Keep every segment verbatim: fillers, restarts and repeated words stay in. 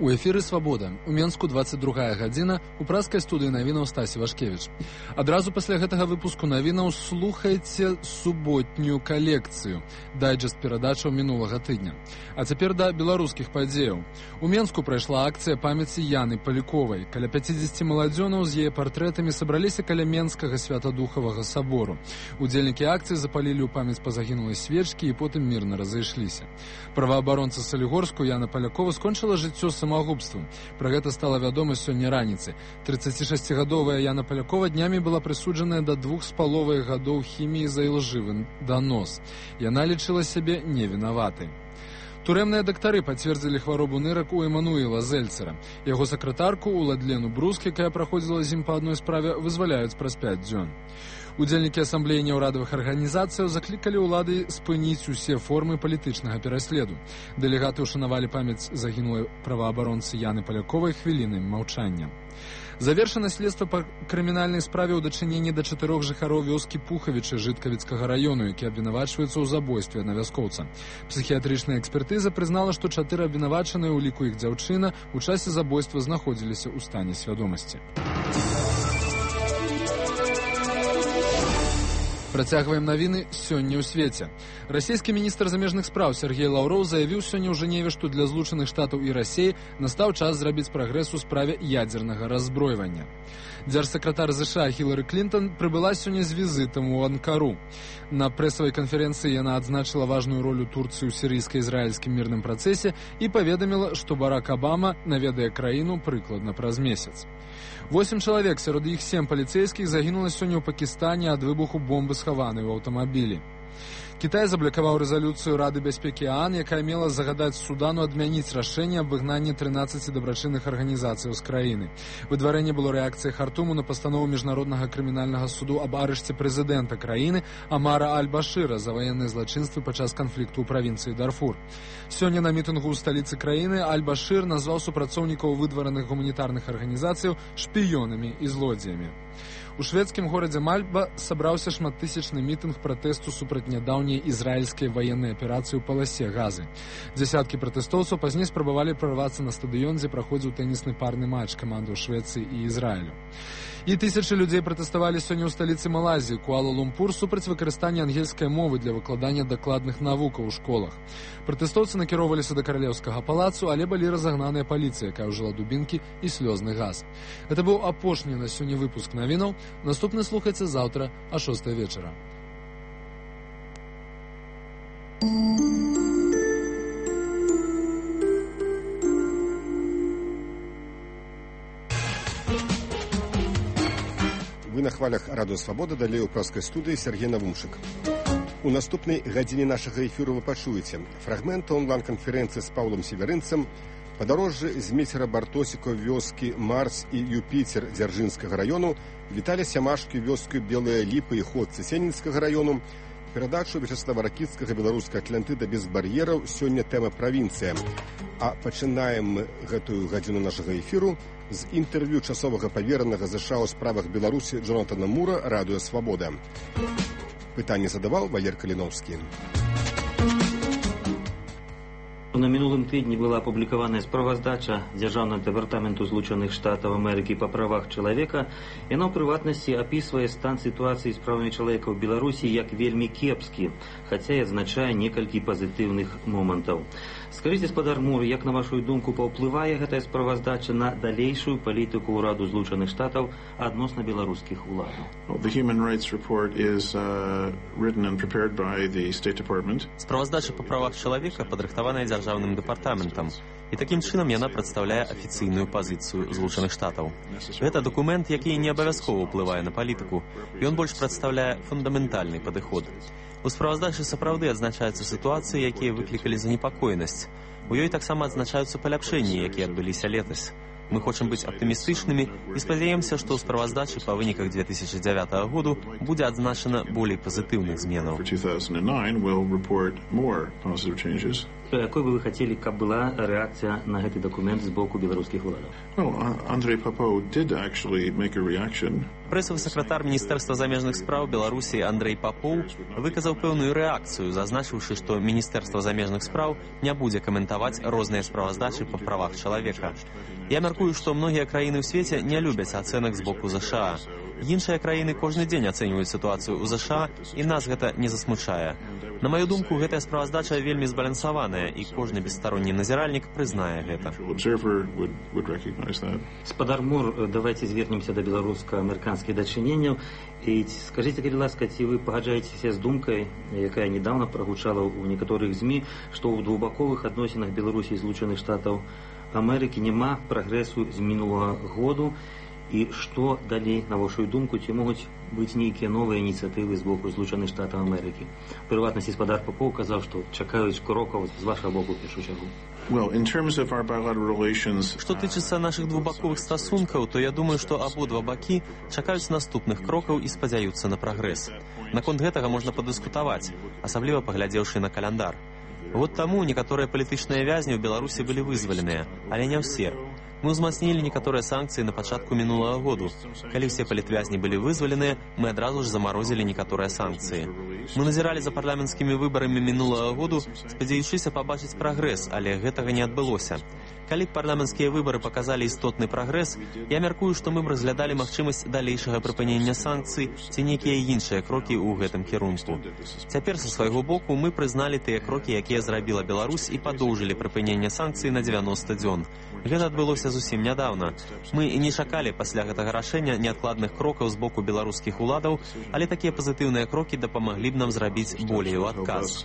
У эфіры «Свабода». У Менску двадцать другая гадзіна, у праскай студыі навінаў Стасі Вашкевіч. Адразу пасля гэтага выпуску навінаў слухайце суботнюю калекцыю, дайджэст перадачаў мінулага тыдня. А цяпер да беларускіх падзеяў. У Менску прайшла акцыя памяці Яны Паліковай. Каля пяцідзесяці маладзёнаў з яе партрэтамі сабраліся каля Менскага святадухавага сабору. Удзельнікі акцыі запалілі ў памяць па загінулай свечкі і потым мірна разышліся. Праваабаронца Салігорску Яна Палякова скончыла жыццё самагубствам. Пра гэта стала вядома сёння раніцай. трыццацішасцігадовая Яна Палякова днямі была прысуджаная да двух з паловай гадоў хіміі за ілжывы данос. Яна лічыла сябе невінаватай. Турэмныя дактары пацвердзілі хваробу нырак у Эмануіла Зельцера. Яго сакратарку Уладлену Бруск, якая праходзіла з ім па адной справе, вызваляюць праз пяць дзён. Удзельнікі асамблеі няўрадавых арганізацыяў заклікалі ўлады спыніць усе формы палітычнага пераследу. Дэлегаты ўшанавалі памяць загінулай праваабаронцы Яны Паляковай хвілінай маўчання. Завершана следства па крымінальнай справе ў дачыненні да чатырох жыхароў вёскі Пухавічы Жыткавіцкага раёну, які абвінавачваюцца ў забойстве на вяскоўца. Псіхіятрычная экспертыза прызнала, што чатыры абвінавачаныя, у ліку іх дзяўчына, у часе забойства знаходзіліся ў стане свядомасці. Працягваем навіны сёння ў свеце. Расійскі міністр замежных спраў Сергей Лаўроў заявіў сёння ў Жэневе, што для Злучаных Штатаў і Расіі настаў час зрабіць прагрэс у справе ядзернага разбройвання. Дзяржсакратар ЗША Хілары Клінтон прыбыла сёння з візітам у Анкару. На прэсавай канферэнцыі яна адзначыла важную ролю Турцыі ў сірыйска-ізраільскім мірным працэсе і паведаміла, што Барак Абама наведае краіну прыкладна праз месяц. Восем чалавек, сярод іх сем паліцэйскіх, загінула сёння ў Пакістане ад выбуху бомбы, схаванай у аўтамабілі. Кітай заблакаваў рэзалюцыю Рады бяспекі ААН, якая мела загадаць Судану адмяніць рашэнне аб выгнанні трынаццаці дабрачынных арганізацыяў з краіны. Выдварэнне было рэакцыяй Хартуму на пастанову міжнароднага крымінальнага суду аб арышце прэзідэнта краіны Амара Аль-Башыра за ваенныя злачынствы падчас канфлікту ў правінцыі Дарфур. Сёння на мітынгу ў сталіцы краіны Аль-Башыр назваў супрацоўнікаў выдвараных гуманітарных арганізацыяў шпіёнамі і злодзеямі. У шведскім горадзе Мальба сабраўся шматтысячны мітынг пратэсту супраць нядаўняй ізраільскай ваеннай аперацыі ў паласе Газы. Дзясяткі пратэстоўцаў пазней спрабавалі прарвацца на стадыён, дзе праходзіў тэнісны парны матч камандаў Швецыі і Ізраілю. І тысячы людзей пратэставалі сёння ў сталіцы Малайзіі, Куала-Лумпур, супраць выкарыстання ангельскай мовы для выкладання дакладных навукаў у школах. Пратэстоўцы накіроўваліся да каралеўскага палацу, але былі разагнаныя паліцыя, якая ўжыла дубінкі і слёзны газ. Гэта быў апошні на сёння выпуск навінаў. Наступны слухайце заўтра а шостай вечара. Вы на хвалях Радыё Свабода, далей у праскай студыі Сергей Навумчык. У наступнай гадзіне нашага эфіру вы пачуеце фрагменты онлайн-канферэнцыі з Паўлам Северынцам, падарожжы з міцера Бартосіка вёскі Марс і Юпітер Дзяржынскага раёну, Віталя Сямашкі вёску Белыя Ліпы і Ходцы Сенінскага раёну, перадачу Вячаслава Ракіцкага «Беларуская Атлантыда без бар'ераў», сёння тэма правінцыя. А пачынаем мы гэтую гадзіну нашага эфіру з інтэрв'ю часовага паверанага ЗША ў справах Беларусі Джонатана Мура, Радыё Свабода. Пытанне задаваў Валер Каліновскі. На мінулым тыдні была апублікаваная справаздача Дзяржаўнага дэпартаменту Злучаных Штатаў Амерыкі па правах чалавека. Яна ў прыватнасці апісвае стан сітуацыі з правамі чалавека ў Беларусі як вельмі кепскі, хаця і адзначае некалькі пазітыўных момантаў. Скажыце, гаспадар Мур, як на вашу думку паўплывае гэтая справаздача на далейшую палітыку ўраду Злучаных Штатаў адносна беларускіх уладаў? The Human Rights Report is uh, written and prepared by the State Department. Справаздача па правах чалавека падрыхтаваная дзяржаўным дэпартаментам, і такім чынам яна прадстаўляе афіцыйную пазіцыю Злучаных Штатаў. Гэта дакумент, які не абавязкова ўплывае на палітыку, ён больш прадстаўляе фундаментальны падыход. У справаздачы сапраўды адзначаюцца сітуацыі, якія выклікалі занепакоенасць. У ёй таксама адзначаюцца паляпшэнні, якія адбыліся летась. Мы хочам быць аптымістычнымі і спадзяемся, што ў справаздачы па выніках две тысячи дзявятага году будзе адзначана болей пазітыўных зменаў. Какой бы вы хотели, каб была реакция на этот документ с боку белорусских уладов? Well, Андрей Попов did actually make a reaction. Прэсавы сакратар Міністэрства замежных спраў Беларусі Андрей Попов выказаў пэўную рэакцыю, зазначыўшы, што Міністэрства замежных спраў не будзе каментаваць розныя справаздачы па правах чалавека. Я мяркую, што многія краіны ў свеце не любяць ацэнак з боку ЗША. Іншыя краіны кожны дзень ацэньваюць сітуацыю ў ЗША, і нас гэта не засмучае. На маю думку, гэтая справаздача вельмі збалансаваная, і кожны бесстаронні назіральнік прызнае гэта. Спадар Мур, давайте звернемся да беларуска-амерыканскіх дачыненняў. І скажыце, калі ласка, ці вы пагаджаецеся з думкай, якая недавно прагучала ў некаторых ЗМІ, што ў двухбаковых адносінах Беларусі і Злучаных Штатаў Амерыкі няма прагрэсу з мінулага году, і што далей, на вашу думку, ці могуць быць нейкія новыя ініцыятывы з боку Злучаных Штатаў Амерыкі? Прыватнасці, спадар Попов казаў, што чакаюць крокаў з вашага боку ў першую чаргу. Well, in terms of our bilateral relations, Што тычыцца нашых двухбаковых стасункаў, то я думаю, што абодва бакі чакаюць наступных крокаў і спадзяюцца на прагрэс. Наконт гэтага можна падыскутаваць, асабліва паглядзеўшы на каляндар. Год таму некаторыя палітычныя вязні ў Беларусі былі вызваленыя, але не ўсе. Мы ўзмацнілі некаторыя санкцыі на пачатку мінулага году. Калі ўсе палітвязні былі вызваленыя, мы адразу ж замарозілі некаторыя санкцыі. Мы назіралі за парламенцкімі выбарамі мінулага году, спадзяючыся пабачыць прагрэс, але гэтага не адбылося. Калі б парламенцкія выбары паказалі істотны прагрэс, я мяркую, што мы б разглядалі магчымасць далейшага прыпынення санкцый ці нейкія іншыя крокі ў гэтым кірунку. Цяпер са свайго боку мы прызналі тыя крокі, якія зрабіла Беларусь, і падоўжылі прыпыненне санкцый на дзевяноста дзён. Гэта адбылося зусім нядаўна. Мы не чакалі пасля гэтага рашэння неадкладных крокаў з боку беларускіх уладаў, але такія пазітыўныя крокі дапамаглі б нам зрабіць болей у адказ.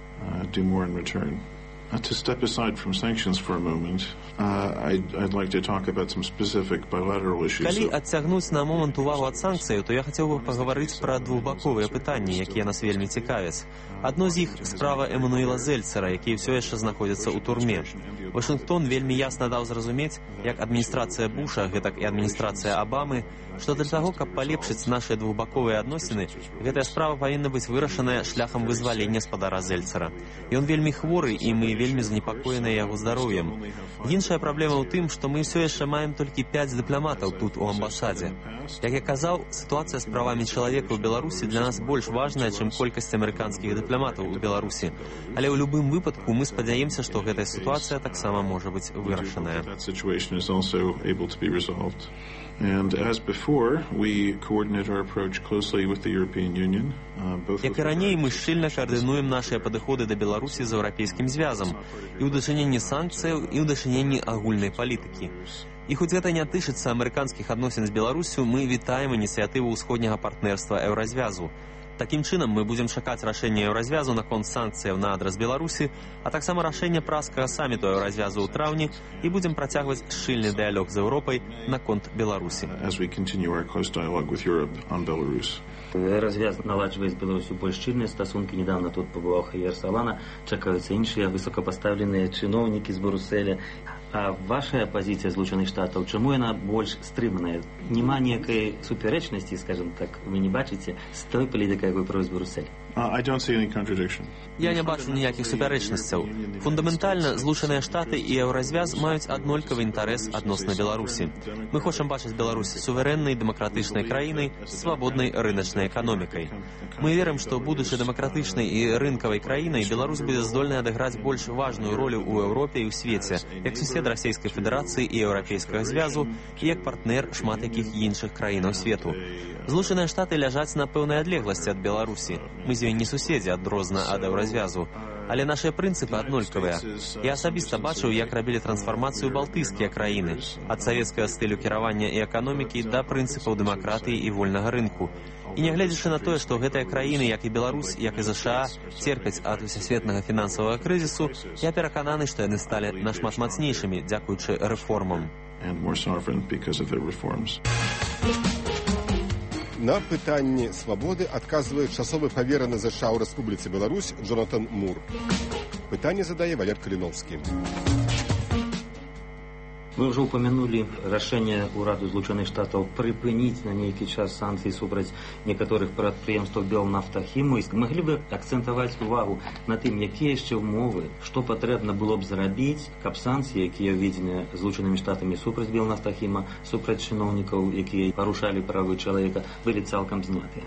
Uh, to step aside from sanctions for a moment, uh, I'd, I'd like to talk about some specific bilateral issues. Калі адцягнуць на момант увагу ад санкцыяў, то я хацеў бы пагаварыць пра двухбаковыя пытанні, якія нас вельмі цікавяць. Адно з іх справа Эммануэла Зельцера, які ўсё яшчэ знаходзіцца ў турме. Вашынгтон вельмі ясна даў зразумець, як адміністрацыя Буша, гэтак і адміністрацыя Абамы, што для таго, каб палепшыць нашыя двухбаковыя адносіны, гэтая справа павінна быць вырашаная шляхам вызвалення спадара Зельцера. Ён вельмі хворы, і мы вельмі занепакоеныя яго здароўем. Іншая праблема ў тым, што мы ўсё яшчэ маем толькі пяць дыпламатаў тут у амбасадзе. Як я казаў, сітуацыя з правамі чалавека ў Беларусі для нас больш важная, чым колькасць амерыканскіх дыпламатаў у Беларусі. Але ў любым выпадку мы спадзяемся, што гэтая сітуацыя таксама можа быць вырашаная. And as before, we coordinate our approach closely with the European Union. Як і раней, мы шчыльна каардынуем нашыя падыходы да Беларусі з еўрапейскім звязам і ў дачыненні санкцыяў, і ў дачыненні агульнай палітыкі. І хоць гэта не тычыцца амерыканскіх адносін з Беларусю, мы вітаем ініцыятыву ўсходняга партнерства Еўразвязу. Такім чынам мы будзем чакаць рашэння Еўразвязу наконт санкцыяў на адрас Беларусі, а таксама рашэння празскага саміту Еўразвязу ў траўні, і будзем працягваць шчыльны дыялог з Еўропай наконт Беларусі. Еўразвяз наладжвае з Беларусю больш шчыльныя стасункі. Недавно тут пабываў Хаер Салана, чакаюцца іншыя высокапастаўленыя чыноўнікі з Брюсселя. А ваша пазіцыя Злучаных Штатаў, чаму яна больш стрыманая? Няма ніякай супярэчнасці, скажем так, вы не бачыце, з той палітыкай, якую праводзіць Брюссель? Uh, I don't see any contradiction. Я не бачу ніякіх супярэчнасцяў. Фундаментальна, Злучаныя Штаты і Еўразвяз маюць аднолькавы інтарэс адносна Беларусі. Мы хочам бачыць Беларусь суверэннай, дэмакратычнай краінай з свабоднай рыначнай эканомікай. Мы верым, што, будучы дэмакратычнай і рынкавай краінай, Беларусь будзе здольная адыграць больш важную ролю ў Еўропе і ў свеце, як сусед Расійскай Федэрацыі і Еўрапейскага звязу, і як партнер шмат якіх іншых краінаў свету. Злучаныя Штаты ляжаць на пэўнай адлегласці ад Беларусі. Мы з ёй не суседзі адрозна ад Еўразвязу. Але нашыя прынцыпы аднолькавыя. Я асабіста бачыў, як рабілі трансфармацыю балтыйскія краіны, ад савецкага стылю кіравання і эканомікі да прынцыпаў дэмакратыі і вольнага рынку. І нягледзячы на тое, што гэтыя краіны, як і Беларусь, як і ЗША, церпяць ад усесветнага фінансавага крызісу, я перакананы, што яны сталі нашмат мацнейшымі дзякуючы рэформам. На пытанні свабоды адказвае часовы павераны ЗША ў Рэспубліцы Беларусь Джонатан Мур. Пытанне задае Валер Каліновскі. Вы уже упомянули решение Ураду Злучених Штатов припинить на некий час санкции супраць некоторых предприемств Белнафтахіму. Могли бы акцентовать увагу на тем, какие еще умовы, что потребно было бы зробить, каб санкции, которые введены Злученными Штатами супраць Белнафтахіма, супраць чиновников, которые порушали права человека, были целиком сняты.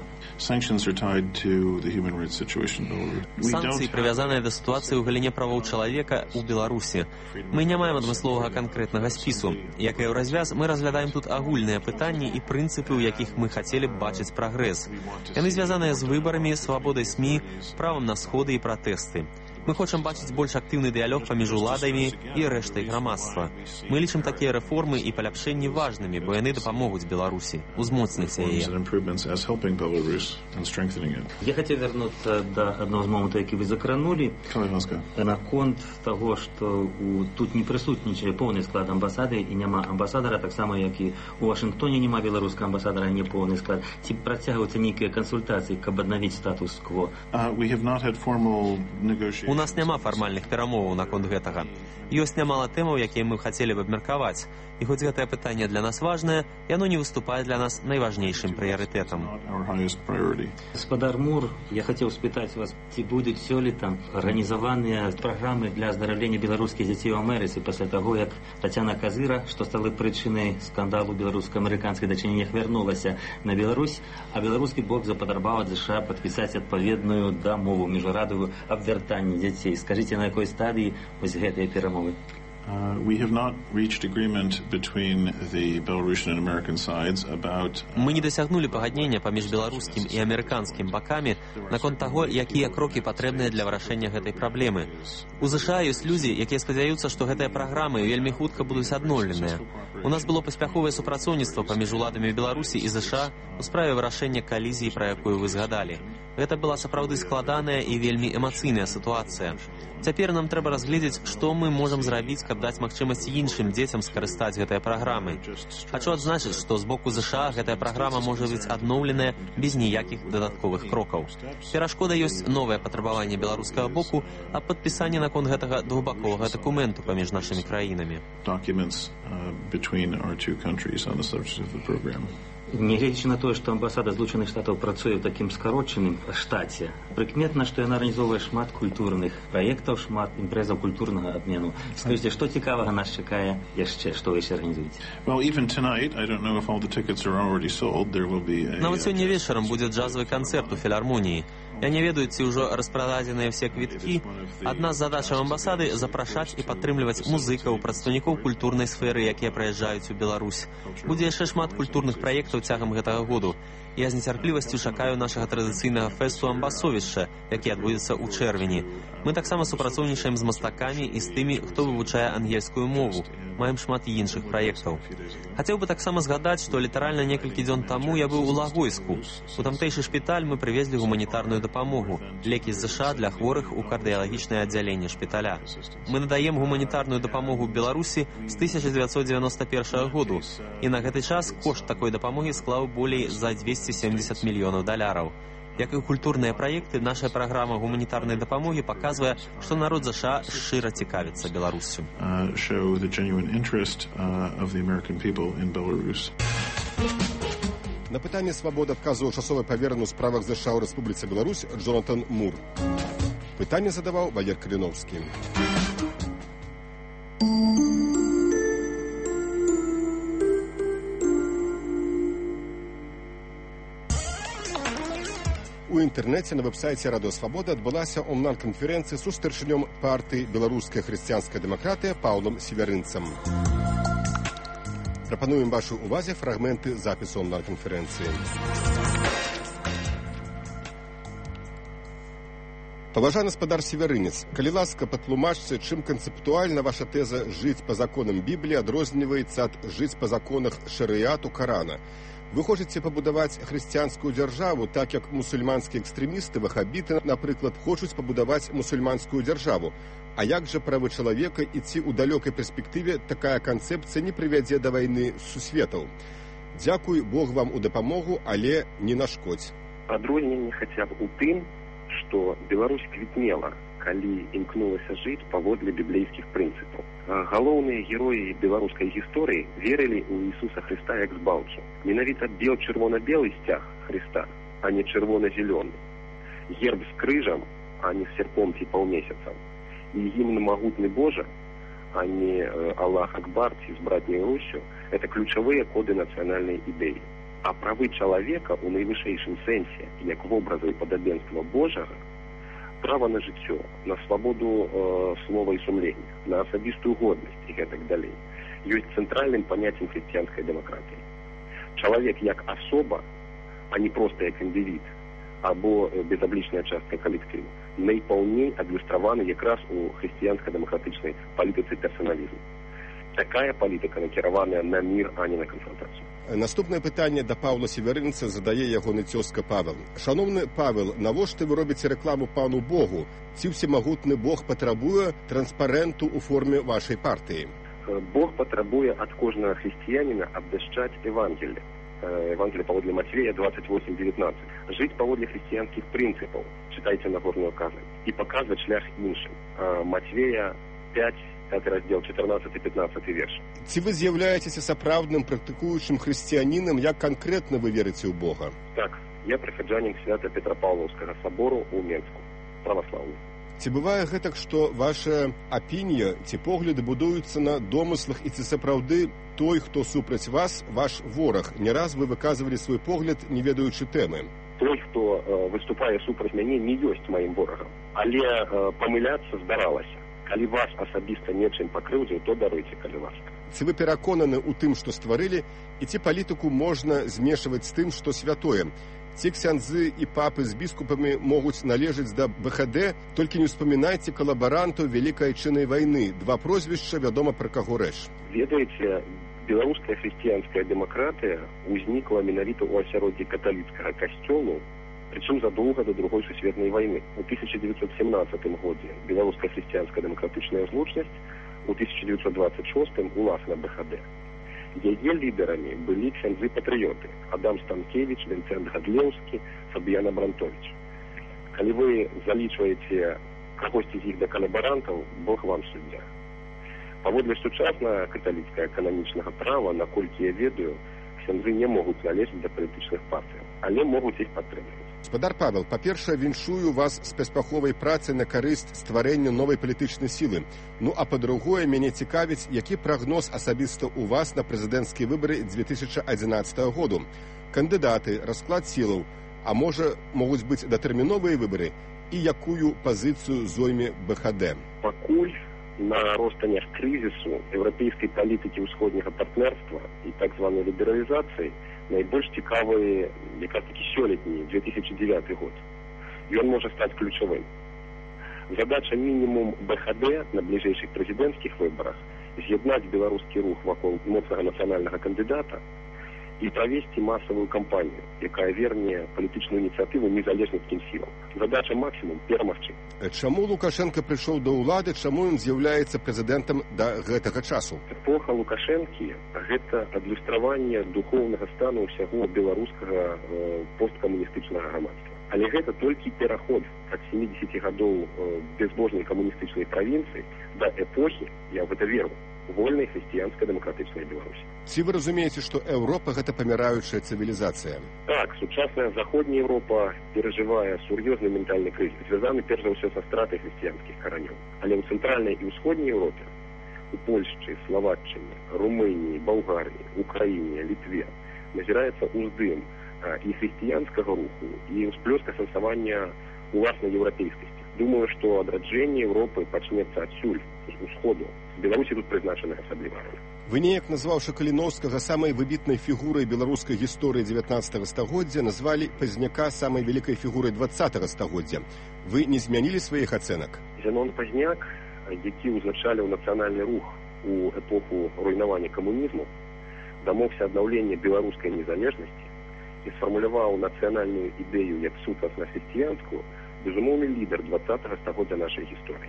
Санкции привязаны до ситуации у галіне правоў чалавека ў Беларусі. Мы не маем адмысловага канкрэтнага спісу. Як і ў развяз, мы разглядаем тут агульныя пытанні і прынцыпы, у якіх мы хацелі б бачыць прагрэс. Яны звязаныя з выбарамі, свабодай СМІ, правам на сходы і пратэсты. Мы хочам бачыць больш актыўны дыялог паміж уладамі і рэштай грамадства. Мы лічым такія рэформы і паляпшэнні важнымі, бо яны дапамогуць Беларусі узмоцніць яе. Я хотел вернуться до одного из моментов, які вы закранули, на конт того, что у, тут не присутнічае повний склад амбасады і няма амбасадара, так само, як і у Вашингтоне няма беларускага амбасадара, не повний склад. Ці працягваюцца нейкія кансультацыі, каб аднавіць статус-кво? Uh, we have not had formal negotiations. У нас няма фармальных перамоваў наконт гэтага. Ёсць нямала тэмаў, якія мы хацелі б абмеркаваць. І хоць гэтае пытанне для нас важнае, яно не выступае для нас найважнейшым прыярытэтам. Гаспадар Мур, я хотел спытаць вас, ці будуць сёлета арганізаваныя праграмы для аздараўлення беларускіх дзяцей у Амерыцы пасля таго, як Тацяна Казыра, што стала прычынай скандалу беларуска-амерыканскай дачынення, вярнулася на Беларусь, а беларускі бок запатрабаваў ад ЗША падпісаць адпаведную дамову міжнародную аб вяртанні дзяцей. Скажыце, на якой стадыі вось гэтыя перамовы? Uh, we have not reached agreement between the Belarusian and American sides about... Мы не дасягнулі пагаднення паміж беларускім і амерыканскім бакамі наконт таго, якія крокі патрэбныя для вырашэння гэтай праблемы. У ЗША ёсць людзі, якія спадзяюцца, што гэтыя праграмы вельмі хутка будуць адноўленыя. У нас было паспяховае супрацоўніцтва паміж уладамі Беларусі і ЗША у справе вырашэння калізіі, пра якую вы згадалі. Гэта была сапраўды складаная і вельмі эмацыйная сітуацыя. Цяпер нам трэба разгледзець, што мы можам зрабіць, каб даць магчымасць іншым дзецям скарыстаць гэтыя праграмы. Хачу адзначыць, што з боку ЗША гэтая праграма можа быць адноўленая без ніякіх дадатковых крокаў. Перашкода ёсць новае патрабаванне беларускага боку аб падпісанні наконт гэтага двухбаковага дакументу паміж нашымі краінамі. Нягледзячы на тое, што амбасада Злучаных Штатаў працуе ў такім скарочаным штаце, прыкметна, што яна арганізоўвае шмат культурных праектаў, шмат імпрэзаў культурнага абмену. Скажыце, што цікавага нас чакае яшчэ, што вы яшчэ арганізуеце? Нават сёння вечарам будзе джазавы канцэрт у філармоніі. Я не ведаю, ці ўжо распрададзеныя ўсе квіткі. Адна з задачаў амбасады – запрашаць і падтрымліваць музыкаў, прадстаўнікоў культурнай сферы, якія прыязджаюць у Беларусь. Будзе яшчэ шмат культурных праектаў цягам гэтага году. Я з нецярплівасцю чакаю нашага традыцыйнага фэсту «Амбасовішча», які адбудзецца ў чэрвені. Мы таксама супрацоўнічаем з мастакамі і з тымі, хто вывучае ангельскую мову. Маем шмат іншых праектаў. Хацеў бы таксама згадаць, што літаральна некалькі дзён таму я быў у Лагойску. У тамтэйшы шпіталь мы прывезлі гуманітарную дапамогу, лекі з ЗША для хворых у кардыялагічнае аддзяленне шпіталя. Мы надаем гуманітарную дапамогу Беларусі з тысяча дзевяцьсот дзевяноста першага году, і на гэты час кошт такой дапамогі склаў болей за дзвесце семьдесят мільёнаў даляраў. Як і культурныя праекты, наша праграма гуманітарнай дапамогі паказвае, што народ ЗША шчыра цікавіцца Беларуссю. На пытанне свабоды адказваў часовы павераны ў справах ЗША ў Рэспубліцы Беларусь Джонатан Мур. Пытанне задаваў Валер Каліновскі. У інтэрнэце на вэб-сайце Радыё Свабода адбылася онлайн-канферэнцыя з старшынём партыі «Беларуская хрысціянская дэмакратыя» Паўлам Севярынцам. Прапануем вашай увазе фрагменты запісу онлайн-канферэнцыі. Паважаны гаспадар Севярынец, калі ласка, патлумачце, чым канцэптуальна ваша тэза «жыць па законам Бібліі» адрозніваецца ад «жыць па законах шарыяту Карана». Вы хочаце пабудаваць хрысціянскую дзяржаву, так як мусульманскія экстрэмісты, вахабіты, напрыклад, хочуць пабудаваць мусульманскую дзяржаву. А як жа правы чалавека і ці ў далёкай перспектыве такая канцэпцыя не прывядзе да вайны сусветаў? Дзякуй, Бог вам у дапамогу, але не нашкодзь. Адрозненне хаця б у тым, што Беларусь квітнела, калі імкнулася жыць паводле біблейскіх прынцыпаў. Галоўныя героі беларускай гісторыі верылі ў Ісуса Хрыста як збаўцу. Менавіта бел-чырвона-белы сцяг Хрыста, а не чырвона-зелёны. Герб з крыжам, а не з серпом ці паўмесяцам. І гімн «Магутны Божа», а не «Аллах Акбар» ці з братняй Руссю, это ключавыя коды нацыянальнай ідэі. А правы чалавека ў найвышэйшым сэнсе, як вобраза і падабенства Божага, права на жыццё, на свабоду э, слова і сумлення, на асабістую годнасць і гэтак далей, ёсць цэнтральным паняццем хрысціянскай дэмакратыі. Чалавек як асоба, а не проста як індывід, або безаблічная частка калектыву, найпаўней адлюстраваны якраз у хрысціянска-дэмакратычнай палітыцы персаналізму. Такая палітыка накіраваная на мір, а не на канфронтацыю. Наступнае пытанне да Паўла Северынца задае ягоны цёзка Павел. Шановны Павел, навошта вы робіце рэкламу пану Богу? Ці ўсемагутны Бог патрабуе транспарэнту ў форме вашай партыі? Бог патрабуе ад кожнага хрысціяніна абвяшчаць Евангелие. Евангелие паводле Матвея двадцать восемь девятнадцать. Жыць паводле хрысціянскіх прынцыпаў, чытайце Нагорную казань, і паказваць шлях іншым. Матвея пять, пятый раздел, четырнадцатый пятнадцатый верш. Ці вы з'яўляецеся сапраўдным практыкуючым хрысціянінам, як канкрэтна вы верыце ў Бога? Так, я прыхаджанін Свята-Петропавлаўскага сабору ў Менску, праваслаўны. Ці бывае гэтак, што ваша апінія ці погляды будуюцца на домыслах, і ці сапраўды той, хто супраць вас, ваш вораг? Не раз вы выказвалі свой погляд, не ведаючы тэмы. Той, хто э, выступае супраць мяне, не ёсць маім ворагам, але э, памыляцца здаралася. Калі вас асабіста нечым пакрыўдзіў, то даруйце, калі ласка. Ці вы пераконаны ў тым, што стварылі, і ці палітыку можна змешваць з тым, што святое? Ці ксяндзы і папы з біскупамі могуць належыць да бэ ха дэ, толькі не ўспамінайце калабарантаў Вялікай Айчыннай вайны. Два прозвішча, вядома, пра каго рэч. Ведаеце, беларуская хрысціянская дэмакратыя ўзнікла менавіта ў асяроддзі каталіцкага касцёлу, причем задолго до Другой сусветнай войны. У тысяча девятьсот семнадцатым годзе беларуская хрысціянская дэмакратычная злучнасць, у тысяча девятьсот двадцать шостым уласна бэ ха дэ. Яе лідарамі былі ксяндзы-патрыёты Адам Станкевіч, Вінцэнт Гадлеўскі, Фабіян Абрантовіч. Калі вы залічваеце кагосьці з іх да калабарантаў, Бог вам суддзя. Паводле сучаснага каталіцкага кананічнага права, наколькі я ведаю, ксяндзы не могуць належаць да палітычных партый, але могуць іх падтрымліваць. Гаспадар Павел, па-першае, віншую вас з паспяховай працы на карысць стварэння новай палітычнай сілы. Ну, а па-другое, мяне цікавіць, які прагноз асабіста ў вас на прэзідэнцкія выбары дзве тысячы адзінаццатага году. Кандыдаты, расклад сілаў, а можа, могуць быць датэрміновыя выбары, і якую пазіцыю зойме бэ ха дэ? Пакуль на ростанях крызісу еўрапейскай палітыкі ўсходняга партнерства і так званай лібералізацыі найбольш цікавы якраз такі сёлетні две тысячи девятый год. Ён можа стаць ключавым. Задача мінімум бэ ха дэ на бліжэйшых прэзідэнцкіх выбарах з'яднаць беларускі рух вакол моцнага нацыянальнага кандыдата і правесці масавую кампанію, якая верне палітычную ініцыятыву незалежніцкім сілам. Задача максімум перамагчы. Чаму Лукашенко прыйшоў да ўлады, чаму ён з'яўляецца прэзідэнтам да гэтага часу? Эпоха Лукашэнкі – гэта адлюстраванне духоўнага стану ўсяго беларускага э, посткамуністычнага грамадства. Але гэта толькі пераход ад семидесяти гадоў э, безбожнай камуністычнай правінцыі да эпохі, я в гэта веру, вольнай хрысціянска-дэмакратычнай Беларусі. Ці вы разумееце, што Еўропа – гэта паміраючая цывілізацыя? Так, сучасная заходняя Еўропа перажывае сур'ёзны ментальны крызіс, звязаны перш за ўсё са стратай хрысціянскіх каранёў. Але ў цэнтральнай і ўсходняй Еўропе, у Польшчы, Славаччыне, Румыніі, Балгарыі, Украіне, Літве назіраецца ўздым і хрысціянскага руху, і ўсплёск асэнсавання уласнай еўрапейскасці. Думаю, што адраджэнне Еўропы пачнецца адсюль, з усходу. Беларусі тут прызначаны асабліва роль. Вы неяк, назваўшы Каліноўскага самай выбітнай фігурай беларускай гісторыі дзевятнаццатага стагоддзя, назвалі Пазняка самай вялікай фігурай двадцатага стагоддзя. Вы не змянілі сваіх ацэнак? Зянон Пазняк, які ўзначаліў нацыянальны рух у эпоху руйнавання камунізму, дамогся аднаўлення беларускай незалежнасці і сфармуляваў нацыянальную ідэю як сутнасна хрысціянскую, безумоўны лідар двадцатага стагоддзя нашай гісторыі.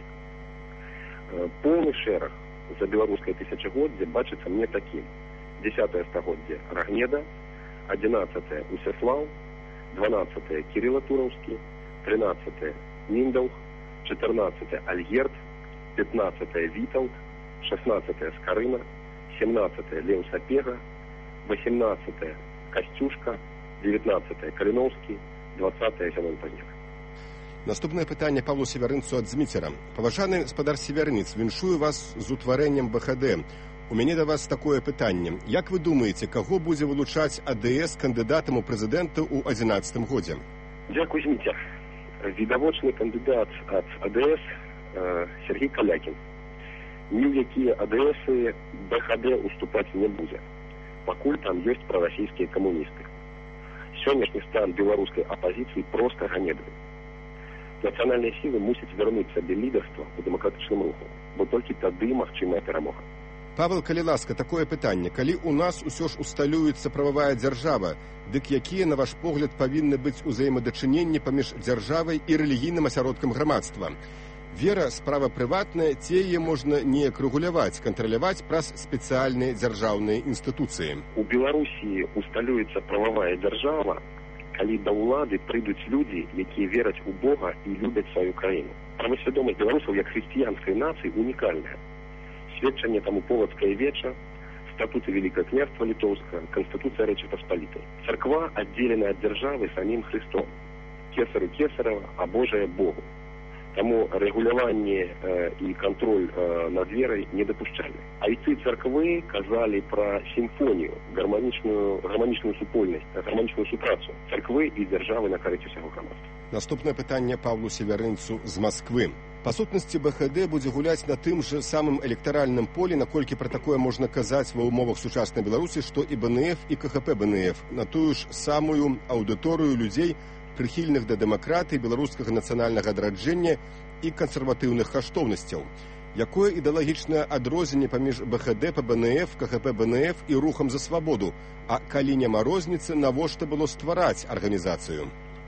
Поўны шэраг за беларускае тысячагоддзе бачыцца мне такім: дзесятае стагоддзе Рагнеда, адзінаццатае Усяслаў, дванаццатае Кірыла Тураўскі, тринадцатое Миндаух, четырнадцатое Альгерт, пятнадцатое Виталд, шестнадцатое Скорына, семнадцатое Леусапега, восемнадцатое Костюшка, девятнадцатое Калиновский, двадцатое Зянон Пазнюк. Наступнае пытанне Павлу Севярынцу ад Зміцера. Паважаны спадар Севярынец, віншую вас з утварэннем БХД. У мяне да вас такое пытанне. Як вы думаеце, каго будзе вылучаць АДС кандыдатам у прэзідэнты ў адзінаццатым годзе? Дзякуй, Зміцер. Відавочны кандыдат ад АДС э, Сергей Калякін. Ні ў якія АДСы БХД уступаць не будзе, пакуль там ёсць прарасійскія камуністы. Сённяшні стан беларускай апазіцыі проста ганебны. Нацыянальныя сілы мусяць вярнуць сабе лідарства ў дэмакратычным руху, бо толькі тады магчымая перамога. Павел, калі ласка, такое пытанне. Калі у нас усё ж усталюецца прававая дзяржава, дык якія, на ваш погляд, павінны быць узаемадачыненні паміж дзяржавай і рэлігійным асяродкам грамадства? Вера – справа прыватная, ці яе можна неяк рэгуляваць, кантраляваць праз спецыяльныя дзяржаўныя інстытуцыі? У Беларусі усталюецца прававая дзяржава, калі да ўлады прыйдуць людзі, якія вераць у Бога і любяць сваю краіну. Правасвядомасць беларусаў як хрысціянскай нацыі унікальная. Сведчанне таму полацкае веча, статуты Великое княжества Літоўскага, Конституція Рэчы Паспалітай. Царква аддзелена ад дзяржавы самім Христом. Кесару кесарава, а Божае Богу. Таму рэгуляванне э, і кантроль э, над верай недапушчальны. Айцы царквы казалі пра сімфонію, гарманічную, гарманічную супольнасць, гарманічную супрацу царквы і дзяржавы на карыць усяго грамадства. Наступнае пытанне Павлу Севярынцу з Масквы. Па сутнасці БХД будзе гуляць на тым жа самым электаральным полі, наколькі пра такое можна казаць ва ўмовах сучаснай Беларусі, што і БНФ, і КХП БНФ, на тую ж самую аўдыторыю людзей, прыхільных да дэмакратыі, беларускага нацыянальнага адраджэння і кансерватыўных каштоўнасцяў. Якое ідэалагічнае адрозненне паміж БХД па БНФ, КХП БНФ і рухам за свабоду? А калі няма розніцы, навошта было ствараць арганізацыю?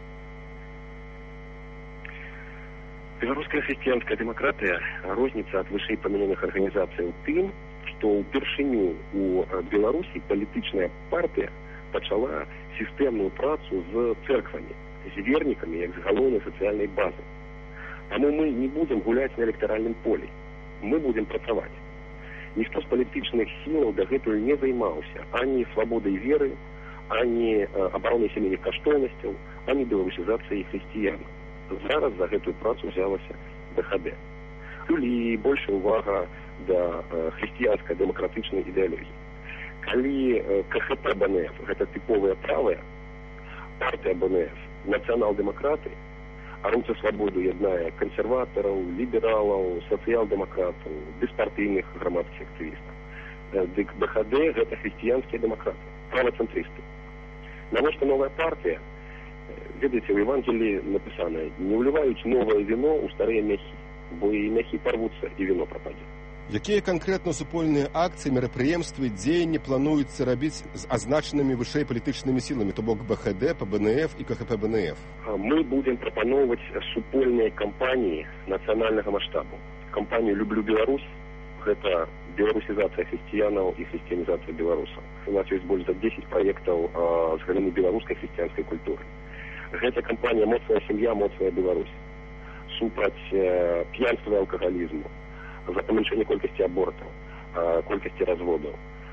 Беларуская хрысціянская дэмакратыя розніца ад вышэй памянёных арганізацый у тым, што ўпершыню у Беларусі палітычная партыя пачала сістэмную працу з цэрквамі, з вернікамі, як з галоўнай сацыяльнай базы. Таму мы не будзем гуляць на электаральным полі. Мы будзем працаваць. Ніхто з палітычных сілаў дагэтуль не займаўся ані свабодай веры, ані абаронай сямейных каштоўнасцяў, ані беларусізацыяй хрысціян. Зараз за гэтую працу взялася БХД. І большая увага да хрысціянскай дэмакратычнай ідэалогіі. Калі КХП БНФ гэта тыповая правая, партыя БНФ нацыянал-дэмакраты, а рух за свабоду яднае кансерватараў, лібералаў, сацыял-дэмакратаў, беспартыйных грамадскіх актывістаў. Дык БХД гэта хрысціянскія дэмакраты, правацэнтрысты. Навошта новая партыя? Ведаеце, у Евангелии написано: не уливают новое вино у старые мяхи, бо и мяхи порвутся, и вино пропадет. Якія канкрэтна супольныя акцыі, мерапрыемствы, дзеянні плануецца рабіць з азначанымі вышэй палітычнымі сіламі, то бок БХД, ПБНФ і КХП БНФ? Мы будем прапаноўваць супольныя кампаніі нацыянальнага маштабу. Кампанію «Люблю Беларусь» – гэта беларусізацыя хрысціянаў і хрысціянізацыя беларусаў. У нас ёсць больш за дзесяць праектаў з галіны беларускай хрысціянскай культуры. Гэта кампанія «Моцная сям'я, моцная Беларусь», супраць э, п'янства і алкагалізму, за памяншэнне колькасці абортаў, э, колькасці разводаў,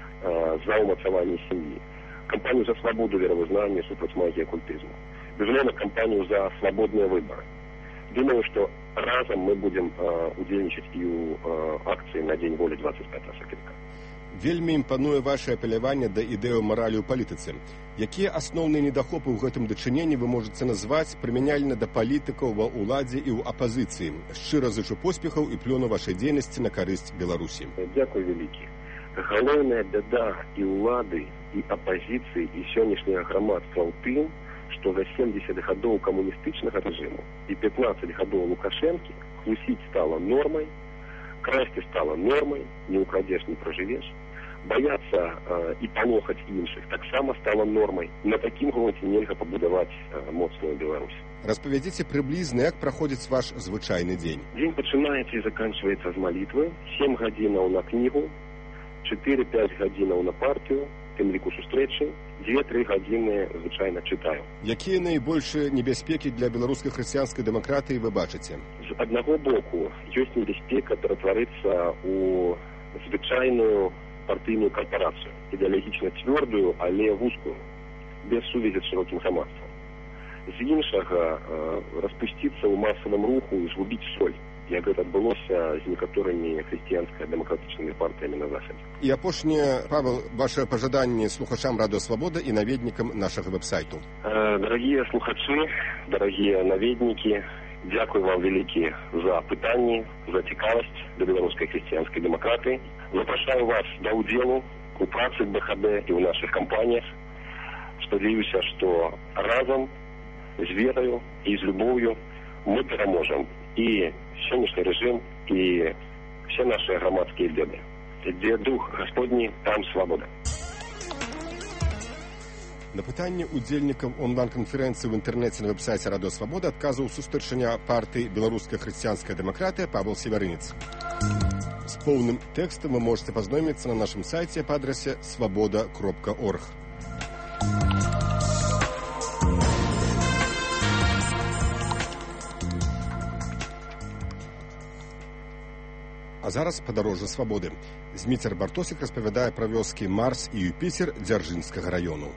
э, за ўмацаванне сям'і. Кампанію за свабоду веравызнання, супраць магіі акультызму. Безумоўна, кампанію за свабодныя выбары. Думаю, што разам мы будзем э, удзельнічаць і ў э, акцыі на Дзень волі двадцать пятого сакавіка. Вельмі імпануе ваше апеляванне да ідэю маралі ў палітыцы. Якія асноўныя недахопы ў гэтым дачыненні вы можаце назваць прымяняльна да палітыкаў ва ўладзе і ў апазіцыі? Шчыра зычу поспехаў і плёну вашай дзейнасці на карысць Беларусі. Дзякуй вялікі. Галоўная бяда і ўлады, і апазіцыі, і сённяшняга грамадства ў тым, што за семьдесят гадоў камуністычнага рэжыму і пятнадцать гадоў Лукашэнкі хлусіць стала нормай, красці стала нормай, не украдзеш, не пражывеш. Баяцца э, і палохаць іншых таксама стала нормай. На такім грунце нельга пабудаваць э, моцную Беларусь. Распавядзіце прыблізна, як праходзіць ваш звычайны дзень. Дзень пачынаецца і заканчваецца з малітвы. сем гадзінаў на кнігу, чатыры-пяць гадзінаў на партію, тым ліку сустрэчы, дзве-тры гадзіны звычайна чытаю. Якія найбольшыя небяспекі для беларускай хрысціянскай дэмакратыі вы бачыце? З аднаго боку, ёсць небяспека ператварыцца ў звычайную партыйную карпорацыю, ідэалагічна цвёрдую, але вузкую, без сувязі з шырокім грамадствам. З іншага, распусціцца ў масавым руху і згубіць соль, як гэта адбылося з некаторымі хрысціянска-дэмакратычнымі партыямі на захадзе. І апошняе, Павел, ваше пажаданне слухачам Радыё Свабода і наведнікам нашага вэб-сайту. Дарагія слухачы, дарагія наведнікі, дзякую вам вялікі за пытанні, за цікавасць да беларускай хрысціянскай дэмакратыі. Запрашаю вас да ўдзелу у працы бэ ха дэ і ў нашых кампаніях. Спадзяюся, што разам з верою і з любоўю мы пераможам і сённяшні рэжым, і все наши грамадскія беды. Дзе дух Господні, там свабода. На пытанне удзельнікам онлайн-канферэнцыі ў інтэрнэце на вэб-сайце Радыё Свабода адказваў сустрэчання партыі «Беларуская хрысціянская дэмакратыя» Павел Севярынец. З поўным тэкстам вы можете пазнаёміцца на нашым сайце па адрасе свабода кропка орг. А зараз падарожжа свабоды. Зміцер Бартосік распавядае пра вёскі Марс і Юпітер Дзяржынскага раёну.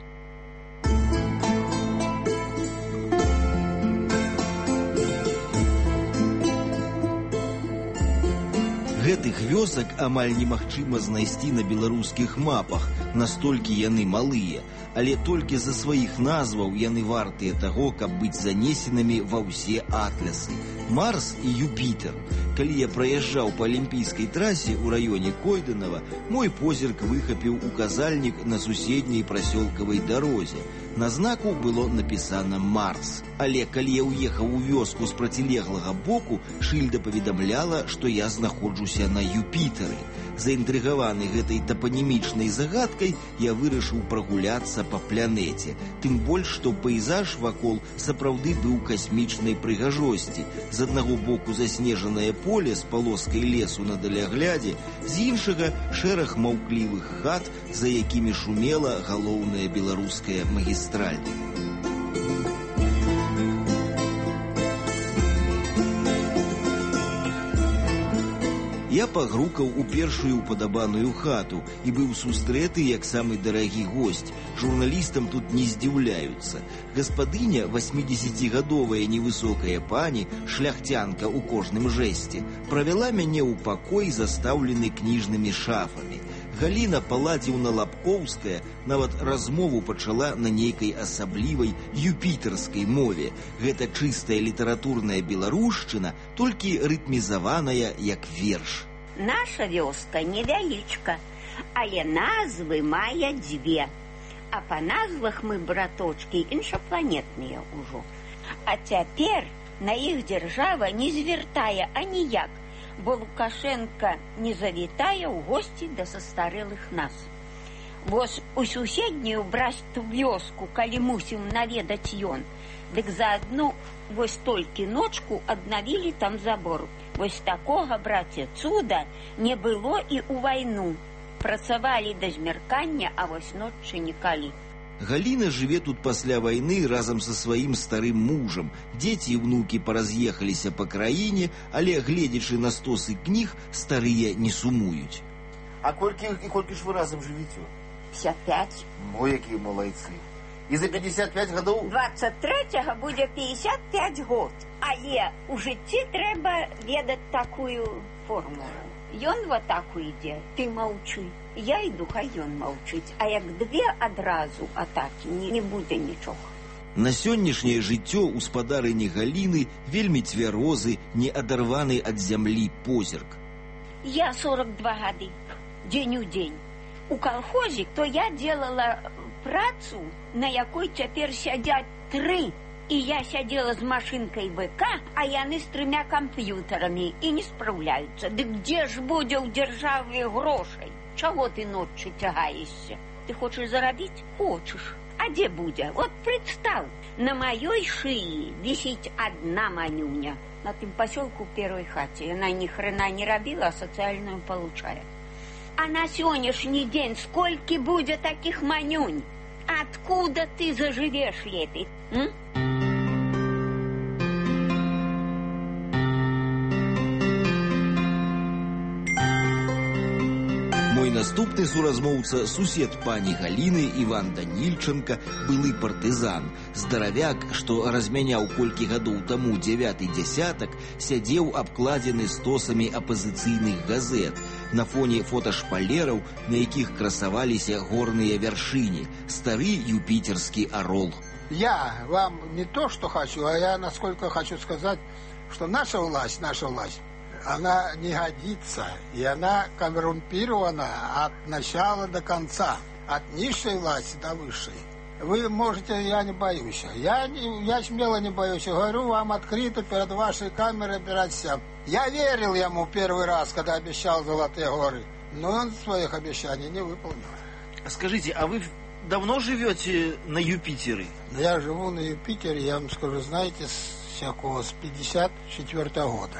Гэтых вёсак амаль немагчыма знайсці на беларускіх мапах, настолькі яны малыя, але толькі за сваіх назваў яны вартыя таго, каб быць занесенымі ва ўсе атлясы. Марс і Юпітер. Калі я праязджаў па алімпійскай трасе ў раёне Койданава, мой позірк выхапіў указальнік на суседняй прасёлкавай дарозе. На знаку было напісана «Марс». Але калі я ўехаў у вёску з процілеглага боку, шыльда паведамляла, што я знаходжуся на Юпітары. Заінтрыгаваны гэтай тапанімічнай загадкай, я вырашыў прагуляцца па планеце. Тым больш, што пейзаж вакол сапраўды быў касмічнай прыгажосці. З аднаго боку заснежанае поле з палоскай лесу на даляглядзе, з іншага шэраг маўклівых хат, за якімі шумела галоўная беларуская магістраль. Я пагрукаў у першую упадабаную хату і быў сустрэты як самы дарагі госць. Журналістам тут не здзіўляюцца. Гаспадыня, васьмідзесяцігадовая невысокая пані, шляхцянка ў кожным жэсце, правяла мяне ў пакой, застаўлены кніжнымі шафамі. Галіна Паладзіўна-Лапкоўская нават размову пачала на нейкай асаблівай юпітарскай мове. Гэта чыстая літаратурная беларушчына, толькі рытмізаваная як верш. Наша вёска невялічка, але назвы мае дзве. А па назвах мы, браточкі, іншапланетныя ўжо. А цяпер на іх дзяржава не звяртае аніяк, бо Лукашенко не завітае ў госці да састарэлых нас. Вось у суседнюю браць-ту вёску, калі мусім наведаць ён, дык заадно вось толькі ночку аднавілі там забор. Вось такога, браце, цуда не было і ў вайну. Працавалі да змяркання, а вось ноччы нікалі. Галіна жыве тут пасля вайны разам са сваім старым мужам. Дзеці і внукі параз'ехаліся па краіне, але, гледзячы на стосы кніг, старыя не сумуюць. А колькі, і колькі ж вы разам жывіце? пятьдесят пять. Мо, якія малайцы. І за пятьдесят пять гадоў? двадцать третьего будзе пятьдесят пять год. Але ў жыцці трэба ведаць такую формулу. Ён в атаку ідзе, ты маўчы. Я іду, хай ён маўчыць. А як две адразу атакі, не, не будзе нічога. На сённяшняе жыццё ў спадарыні Галіны вельмі цвярозы, не адарваны ад зямлі позірк. Я сорок два гады, дзень у дзень. У калхозе, то я делала працу, на якой цяпер сядзяць тры. І я сядзела з машынкай ВК, а яны з трымя камп'ютарамі і не спраўляюцца. Дык дзе ж будзе ў дзяржаве грошай? Чаго ты ноччу цягаешся? Ты хочаш зарабіць? Хочаш. А дзе будзе? Вот представ, на маёй шыі вісіць адна манюня. На тым пасёлку ў первой хаце. Яна ні хрена не рабіла, а сацыяльную получае. А на сегодняшний день сколько будет таких манюнь? Откуда ты заживешь лепить? М? Мой наступны суразмоўца сусед пані Галіны Іван Данільченка, былы партызан, здаравяк, што размяняў колькі гадоў таму дзявяты дзясятак, сядзеў абкладзены стосамі апазіцыйных газет на фоне фоташпалераў, на якіх красаваліся горныя вяршыні, стары юпітерскі орол. Я вам не то, что хочу, а я насколько хочу сказать, что наша власть, наша власть, она не годится, и она коррумпирована от начала до конца, от низшей власти до высшей. Вы можете, я не боюсь, я, не, я смело не боюсь, говорю вам открыто перед вашей камерой опираться. Я верил ему первый раз, когда обещал Золотые горы, но он своих обещаний не выполнил. Скажите, а вы давно живете на Юпитере? Я живу на Юпитере, я вам скажу, знаете, с всякого, с пятьдесят четвёртого года.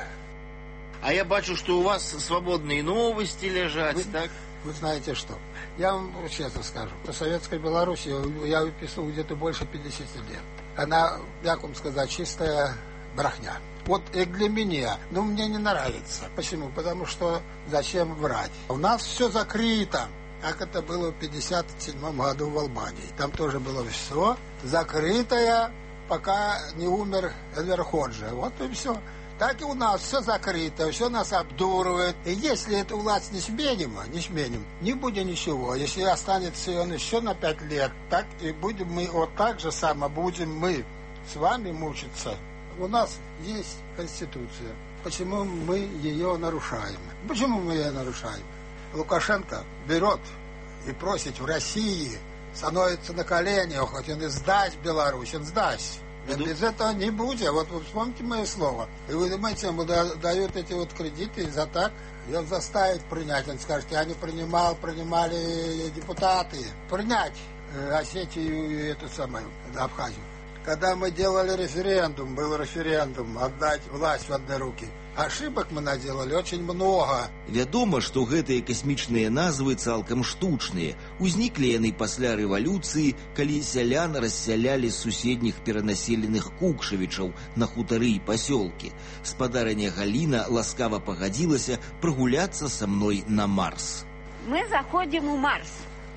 А я бачу, что у вас свободные новости лежат, вы, так? Вы знаете что? Я вам честно скажу. В Советской Беларуси я выписывал где-то больше пятидесяти лет. Она, как вам сказать, чистая брехня. Вот и для меня. Но мне не нравится. Почему? Потому что зачем врать? У нас все закрыто. Как это было в пятьдесят седьмом году в Албании. Там тоже было все закрытое, пока не умер Энвер Ходжа. Вот и все. Так и у нас все закрыто, все нас обдуривает. И если эту власть не сменим, не сменим, не будет ничего. Если останется он еще на пять лет, так и будем мы вот так же само будем мы с вами мучиться. У нас есть Конституция. Почему мы ее нарушаем? Почему мы ее нарушаем? Лукашенко берет и просит в России, становится на колени, хоть он и сдать Беларусь, он сдаст. Без этого не будет. Вот вы вспомните мое слово. И вы думаете, ему дают эти вот кредиты за так, и он заставит принять. Он скажет, я не принимал, принимали депутаты. Принять Осетию и эту самую, Абхазию. Когда мы делали референдум, был референдум, отдать власть в одни руки. Ошибок мы наделали очень много. Вядома, што гэтыя касмічныя назвы цалкам штучныя. Узніклі яны пасля рэвалюцыі, калі сялян рассялялі з суседніх перанаселеных кукшавічаў на хутары і пасёлкі. Спадарыня Галіна ласкава пагадзілася прагуляцца са мной на Марс. Мы заходим у Марс,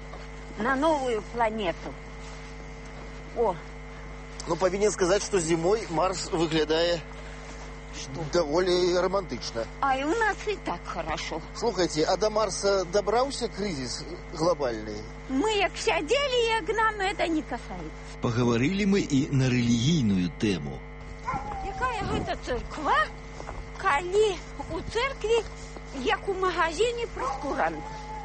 на новую планету. О! Ну, повинен сказать, что зимой Марс выглядает довольно романтично. А и у нас и так хорошо. Слухайте, а до Марса добрался кризис глобальный? Мы як сядели, як нам это не касается. Поговорили мы и на религийную тему. Якая гэта церква, калі у церкви, як у магазине прескурант.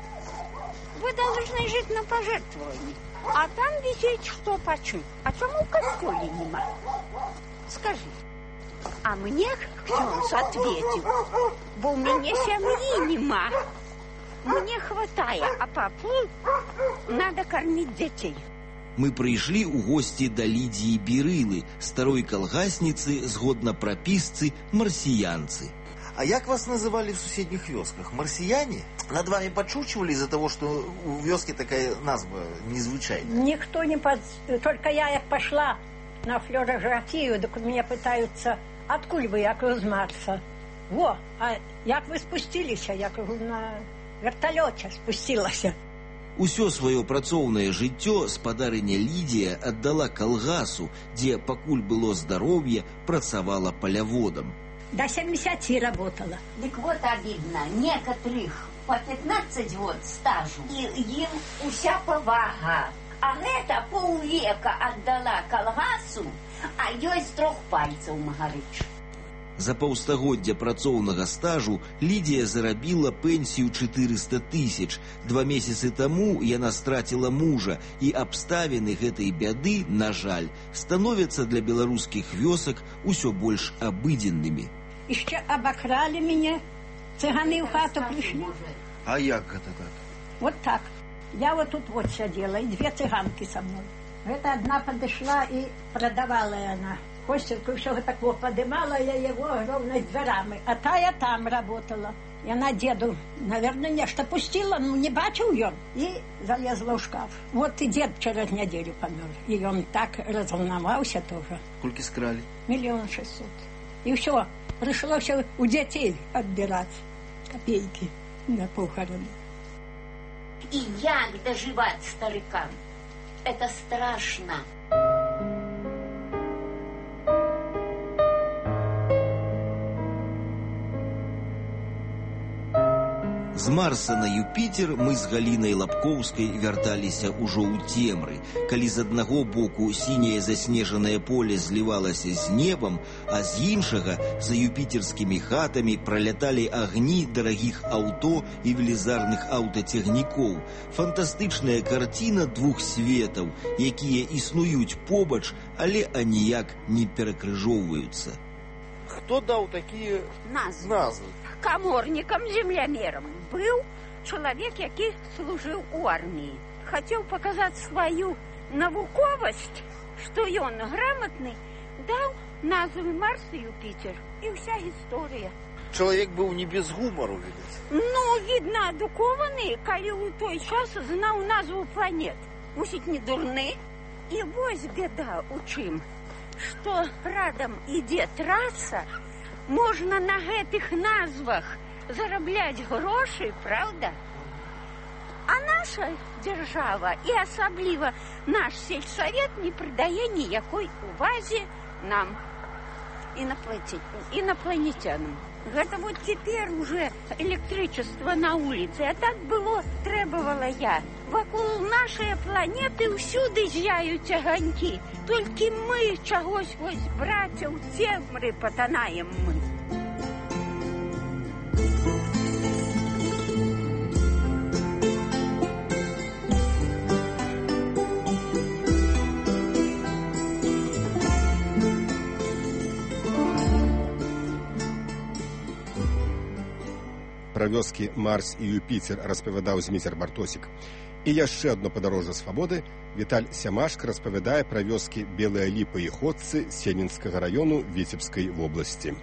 Вы должны жить на пожертвовании. А там висит что почем. А чему в костёле нема? Скажи. А мне Ксёнс ответил, бо у меня семьи нема. Мне хватает, а папу надо кормить детей. Мы прыйшлі ў госці да Лідзіі Бірылы, старой калгасніцы, згодна прапісцы, марсіянцы. А як вас называли в соседних вёсках? Марсияне? Над вами подшучивали из-за того, что у вёски такая назва незвычайная? Никто не под... Только я як пошла на флюорографию, так меня пытаются, откуль вы, як вы з Марса? Во, а як вы спустились? Як вы на вертолете спустилась? Усё сваё працоўнае жыццё спадарыня Лідія аддала калгасу, дзе, пакуль было здароўе, працавала поляводам. До семидесяти работала. Так вот обидно, некоторых по пятнадцать год стажу, и им уся повага. А гэта полвека отдала калгасу, а ёй з трох пальцаў магарыч. За паўстагоддзя працоўнага стажу Лідія зарабіла пенсію чатырыста тысяч. Два месяцы таму яна страціла мужа, і абставіны гэтай бяды, на жаль, становяцца для беларускіх вёсак усё больш абыдзеннымі. Еще обокрали меня, цыганы в хату пришли. А як это так? Вот так. Я вот тут вот сидела, и две цыганки со мной. Это одна подошла и продавала она Костельку все так вот поднимала я его ровно дверами, а та я там работала. Яна деду, наверное, нечто пустила, ну не бачил он, и залезла в шкаф. Вот и дед через неделю помер, и он так разволновался тоже. Сколько скрали? Миллион шестьсот. И все, пришло все у детей отбирать копейки на похороны. И як доживать старикам? Это страшно. З Марса на Юпітер мы з Галінай Лапкоўскай вярталіся ўжо ў цемры, калі з аднаго боку сіняе заснежанае поле злівалася з небам, а з іншага за юпітерскімі хатамі праляталі агні дарагіх аўто і велізарных аўтацягнікоў. Фантастычная карціна двух светаў, якія існуюць побач, але аніяк не перакрыжоўваюцца. Хто даў такія назвы? назвы? Каморнікам-землямерам быў чалавек, які служыў у арміі. Хацеў паказаць сваю навуковасць, што ён грамотны, даў назвы Марс і Юпітер. І ўся гісторыя. Чалавек быў не без гумару, відаць. Ну, відна, адукаваны, калі ў той час знаў назву планет. Мусіць, не дурны. І вось бяда ў чым, што радам ідзе траца, можна на гэтых назвах зарабляць грошы, правда? А наша дзяржава, і асабліва наш сельсавет, не прыдае ніякой увазе нам, інапланетянам. Гэта вот цяпер уже электрычество на улице, а так было, требавала я. Вакол нашай планеты ўсюды з'яюць аганькі. Толькі мы чагось вось, браця, ў цемры патанаем мы. Пра вёскі Марс і Юпітер распавядаў Зміцер Бартосік. І яшчэ адно падарожжа свабоды. Віталь Сямашка распавядае пра вёскі Белая Ліпа і Ходцы Сенінскага раёну Віцебскай вобласці.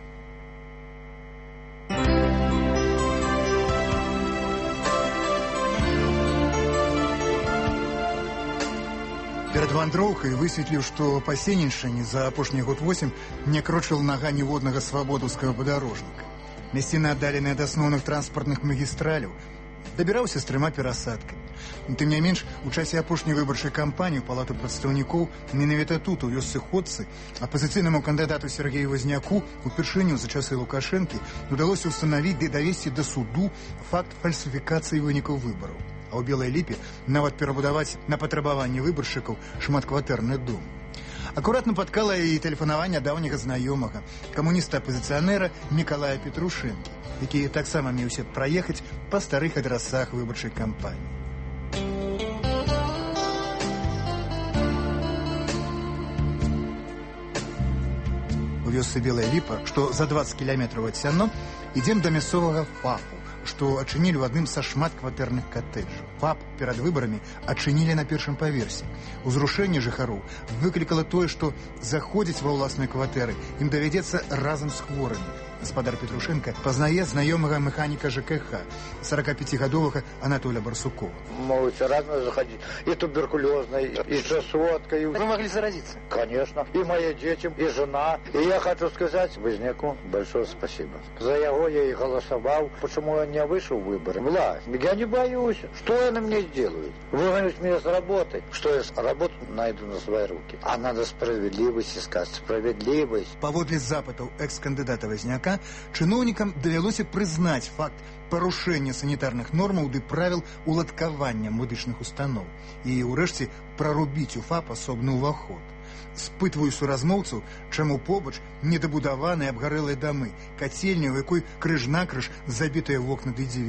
Перад вандроўкай высветліў, што па Сеніншчыне за апошні год восем не крочыў нага ніводнага свабодаўскага падарожніка. Мясціна аддаленая ад асноўных транспартных магістраляў, дабіраўся з трыма перасадкамі. Тым не менш, у часе апошняй выбарчай кампаніі ў палату прадстаўнікоў менавіта тут, у вёсцы Ходцы, апазіцыйнаму кандыдату Сергею Вазняку упершыню за часы Лукашэнкі удалося ўстанавіць ды давесці да суду факт фальсіфікацыі вынікаў выбараў. А ў Белай Ліпе нават перабудаваць на патрабаванне выбаршчыкаў шматкватэрны дом. Акуратна падкала і тэлефанаванне даўняга знаёмага, камуніста-апазіцыянера Мікалая Петрушэнкі, які таксама меўся праехаць па старых адрасах выбарчай кампаніі. У вёсцы Белая Ліпа, што за дваццаць кіламетраў ад сяно, ідзем да мясцовага ФАПу, што адчынілі ў адным са шматкватэрных катэджаў. ФАП перад выбарамі адчынілі на першым паверсе. Узрушэнне жыхароў выклікала тое, што заходзіць ва ўласныя кватэры ім давядзецца разам з хворымі. Гаспадар Петрушенко пазнае знаёмага механіка ЖКХ, сорокапятигадовага Анатолия Барсукова. Могут разные заходить. И туберкулезной, и чесоткой. Вы могли заразиться? Конечно. И мои дети, и жена. И я хочу сказать Возняку большое спасибо. За его я и голосовал. Почему я не вышел в выборы? Власть. Я не боюсь. Что они мне сделают? Выгонят меня с работы. Что я работу найду на свои руки. А надо справедливость искать. Справедливость. Паводле запытаў экс-кандыдата Возняка, чыноўнікам давялося прызнаць факт парушэння санітарных нормаў ды правіл уладкавання медычных устаноў і, урэшце, прарубіць у ФАП асобны ўваход. Спытваю суразмоўцаў, чаму побач недабудаваныя абгарэлыя дамы, кацельня, у якой крыж-накрыж забітыя вокны ды дзверы.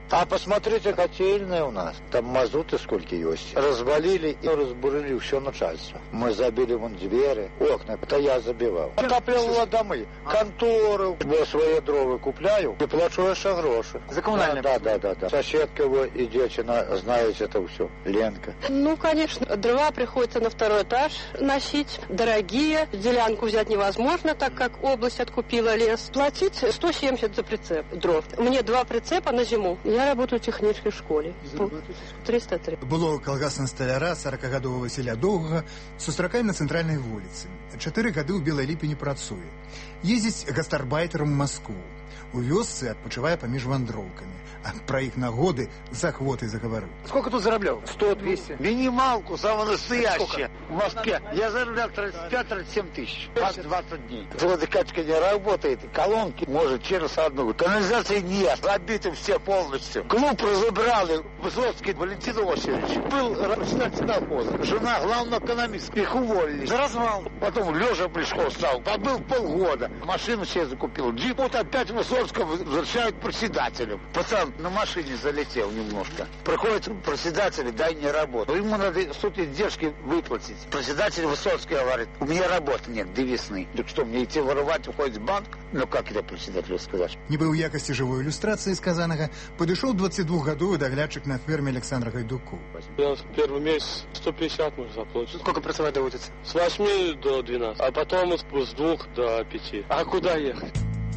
А посмотрите, котельная у нас. Там мазуты сколько есть. Развалили и разбурили все начальство. Мы забили вон двери, окна. Это я забивал. Отапливала домы, конторы. Я свои дрова купляю и плачу еще гроши. За коммунальные? Да, да, да, да. Соседка его и девчина знает это все. Ленка. Ну, конечно, дрова приходится на второй этаж носить. Дорогие. Делянку взять невозможно, так как область откупила лес. Платить сто семьдесят за прицеп дров. Мне два прицепа на зиму. Я работаю в технической школе. триста три. Было колгасна столяра сорокагадового Василя Доўгага сустракаем на цэнтральнай вуліцы. Чатыры гады ў Белай Ліпені працуе. Ездзіць гастарбайтерам у Москву. У вёсцы адпачывае паміж вандроўкамі. А пра іх нагоды з ахвотай загаварыў. Сколько тут зараблял? сто-двести. Минималку, самое настоящее. В Москве. Я зараблял тридцать пять - тридцать семь тысяч. двадцать дней. Водокачка не работает. Колонки может через одну. Канализации нет. Забиты все полностью. Клуб разобрали. Высоцкий Валентин Васильевич. Был председатель колхоза. Жена главного экономиста. Их уволили. За развал. Потом Лежа Плешков стал. Побыл полгода. Машину себе закупил. Джип. Вот опять Высоцкого возвращают председателем. Пацан на машине залетел немножко. Приходит председатель, дай мне работу. Ему надо суд издержки выплатить. Председатель Высоцкий говорит, у меня работы нет, девизный. Так что, мне идти воровать, уходить в банк? Ну, как это председателю сказать? Нібы ў якасці жывой ілюстрацыі сказанага падышоў двадцатидвухгадовы даглядчык на ферме Александра Гайдуку. Я первый месяц сто пятьдесят можно заплатить. Сколько працевать доводится? С восьми до двенадцати, а потом с двух до пяти. А куда ехать?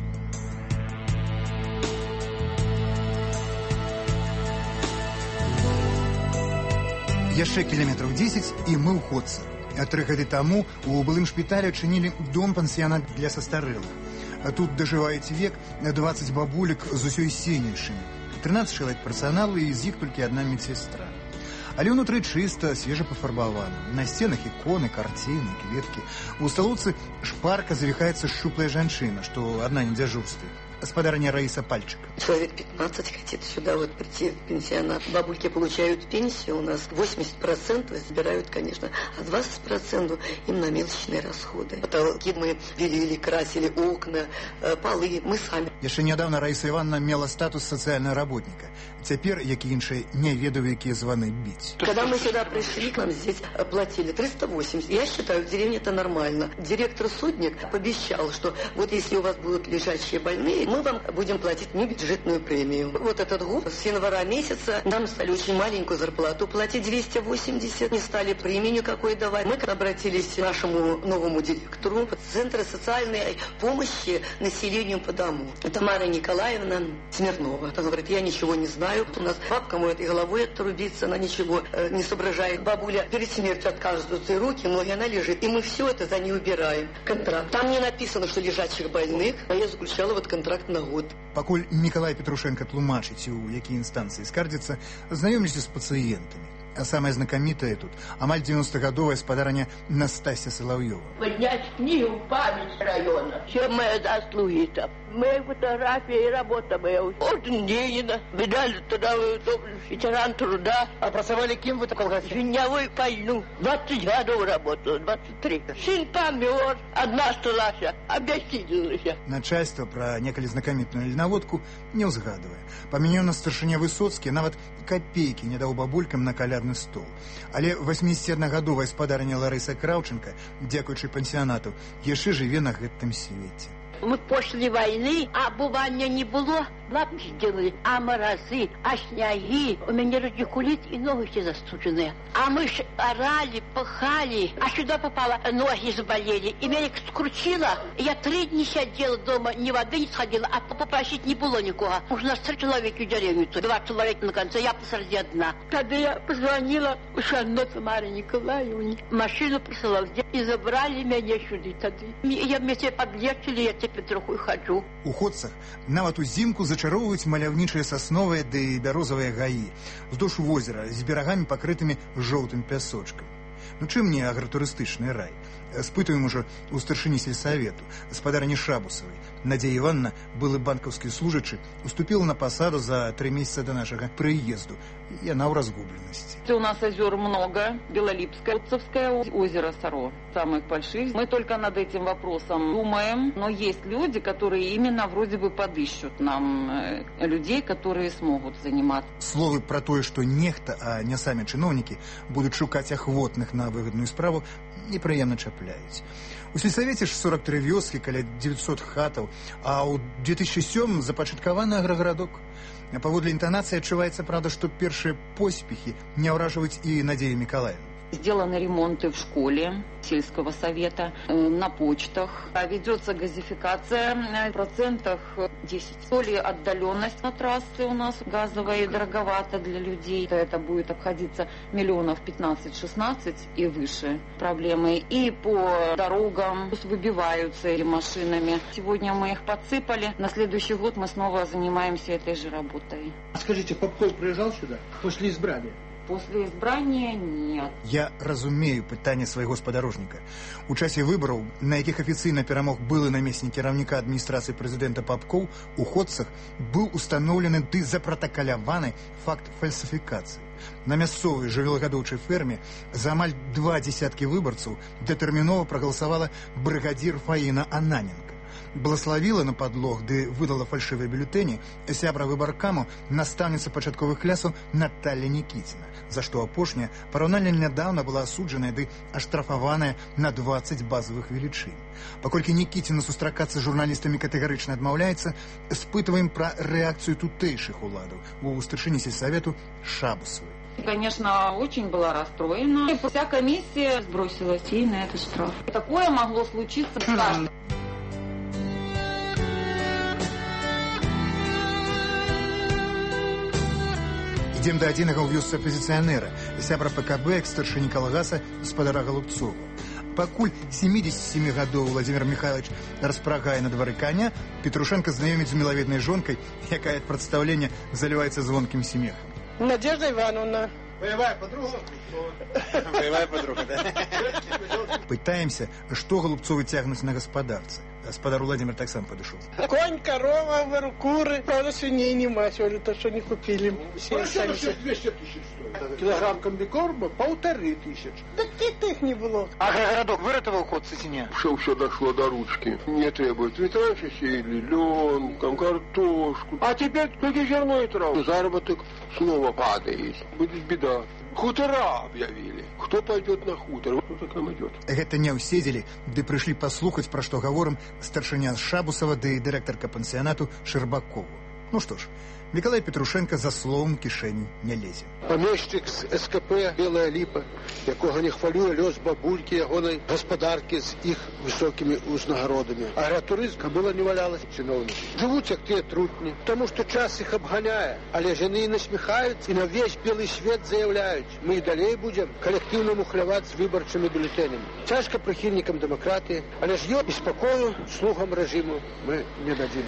Яшчэ кіламетраў дзесяць і мы ў ходцы. А тры гады таму у былым шпіталі адчынілі дом-пансіянат для састарэлых. А тут дажываюць век дваццаць бабулек з усёй сенейшымі. трынаццаць чалавек персаналу і з іх толькі адна медсестра. Але ўнутры чыста, свежа пафарбавана. На сценах іконы, карціны, кветкі. У сталоўцы шпарка завіхаецца шчуплая жанчына, што адна не дзяжурствуе. Господарня Раиса Пальчик. Человек пятнадцать хотит сюда вот прийти в пенсионат. Бабульки получают пенсию, у нас восемьдесят процентов забирают, конечно, а двадцать процентов им на мелочные расходы. Потолки мы белили, красили, окна, полы, мы сами. Еще недавно Раиса Ивановна имела статус социального работника. Теперь, як и іншие, не ведаю, какие званы бить. Когда мы сюда пришли, к нам здесь платили триста восемьдесят. Я считаю, в деревне это нормально. Директор Судник пообещал, что вот если у вас будут лежачие больные, мы вам будем платить небюджетную премию. Вот этот год, с января месяца, нам стали очень маленькую зарплату платить, двести восемьдесят, не стали премию никакой давать. Мы обратились к нашему новому директору Центра социальной помощи населению по дому. Тамара Николаевна Смирнова. Она говорит, я ничего не знаю. У нас бабка может и головой отрубиться, она ничего э, не соображает. Бабуля перед смертью отказываются и руки, ноги, она лежит. И мы все это за ней убираем. Контракт. Там не написано, что лежачих больных, а я заключала вот контракт на год. Пакуль Миколай Петрушенко тлумачыць, у якія інстанцыі скардзіцца, знаёмлюся з пацыентамі. А самое знакомитое тут амаль девяностогадовая спадарня Настасья Соловьева. Поднять книгу в память района. Все мои заслуги там. Мои фотографии и работа моя. Орден Ленина. Медаль трудовой доблести. Ветеран труда. А працевали кем вы такой график? Женевой войну. двадцать годов работала. двадцать три. Сын помер. Одна осталась. Объяснилась. Начальство про некалі знакомітную льнаводку не ўзгадывае. Памянёў на старшыня Высоцкі нават копейкі не даў бабулькам на калядны стол. Але восьмидесятиодногадовая спадарня Ларыса Краўченка, дзякуючы пансіянату, яшчэ жыве на гэтым свеце. Мы после войны, а бывания не было, лапки делали, а морозы, а снеги. У меня радикулит и ноги все застуженные. А мы ж орали, пахали, а сюда попало, ноги заболели. И меня скрутило. Я три дня сидела дома, ни воды не сходила, а попросить не было никого. Уж нас три человека в деревню, два человека на конце, я посреди одна. Когда я позвонила Шанно Тамаре Николаевне, машину присылала и забрали меня сюда. Тогда. Я вместе подлечили, я теперь троху хаджу. У ходцах нават узімку зачароўваюць маляўнічыя сасновыя ды бярозавыя гаі, уздоўж возера з берагамі пакрытымі жоўтым пясочкам. Ну чым не агратурыстычны рай? Спытаем уже у старшыні сельсавету, гаспадарыні Шабусавай. Надзея Івановна, былы банкаўскі служачы, уступила на посаду за три месяца до нашего приезду. И она в разгубленности. У нас озер много. Белолипское, Отцовское озеро Саро. Самых больших. Мы только над этим вопросом думаем. Но есть люди, которые именно вроде бы подыщут нам э, людей, которые смогут заниматься. Словы про то, что нехта, а не сами чиновники, будут шукать охвотных на выгодную справу, неприемно чапляюць. У сельсавеце ж сорок три вёскі, каля девятьсот хатаў, а ў две тысячи сёмым запачаткаваны аграгарадок. Паводле інтанацыі адчуваецца, правда, што першыя поспехі не ўражваюць і Надзею Миколаевну. Сделаны ремонты в школе сельского совета, на почтах. Ведется газификация в процентах десять. То ли отдаленность на трассе у нас газовая и дороговато для людей. Это будет обходиться миллионов пятнадцать-шестнадцать и выше проблемы. И по дорогам выбиваются и машинами. Сегодня мы их подсыпали. На следующий год мы снова занимаемся этой же работой. Скажите, Попков приезжал сюда после избрания? После избрания нет. Я разумею пытанне свайго спадарожніка. У часе выбараў, на якіх афіцыйна перамог былы намеснік кіраўніка адміністрацыі прэзідэнта Попков, у ходцах быў устаноўлены ды запратакаляваны факт фальсіфікацыі. На мясцовай жывёлагадоўчай ферме за амаль два дзесяткі выбарцаў дэтэрмінова прагаласавала брыгадзір Фаіна Ананенко. Благословила на подлог, ды выдала фальшивые бюллетени сябра выбаркаму настаўніца пачатковых класаў Наталья Никитина, за што апошняя параўнальна нядаўна была асуджаная ды аштрафаваная на двадцать базовых велічынь. Паколькі Никитина сустракацца з журналістамі катэгарычна адмаўляецца, спытваем пра рэакцыю тутэйшых уладаў у старшыні сельсавету Шабусавай. Конечно, очень была расстроена. И вся комиссия сбросилась ей на этот штраф. Такое могло случиться с каждым. Ідзем да адзінага ў вёсцы апазіцыянера, сябра ПКБ, экс-старшыні калгаса, спадара Голубцова. Пакуль семидесятисемигадовы Владимир Михайлович распрагае на двары коня, Петрушенко знаёміць з мілавіднай жонкай, якая ад прадстаўлення заліваецца звонкім смехам. Надежда Ивановна. Боевая подруга? Боевая подруга, да. Пытаемся, што Голубцовы цягнуць на гаспадарцы. Гаспадар Владимир так сам подошел. Конь, корова, выру, куры. Правда, свиней нема сегодня, то, что не купили. Все сами все двести тысяч стоит. Килограмм комбикорма полторы тысячи. Да их не было. А городок выратовал ход сосине? Все, все дошло до ручки. Не требует. Ведь раньше сеяли лен, там, картошку. А теперь только зерно и траву. Заработок снова падает. Будет беда. Хутора объявили. Кто пойдет на хутор? Кто там идет? Гэта не ўседзелі, ды прыйшлі паслухаць, пра што гаворым старшыня Шабусава ды дырэктарка пансіянату Шэрбакову. Ну што ж, Миколай Петрушенко за словом кишені не лезе. Помещик з СКП «Белая липа», якого не хвалює лёс бабульки ягоной господарки з їх високими узнагородами. Агратуризм кобила не валялась чиновники. Живуть, як ті трутні, тому що час їх обганяє, але жени насміхаються і на весь білий світ заявляють, ми і далі будемо колективно мухлювати з виборчими бюлетенями. Тяжко прихильникам демократії, але ж його і спокою слугам режиму ми не дадим.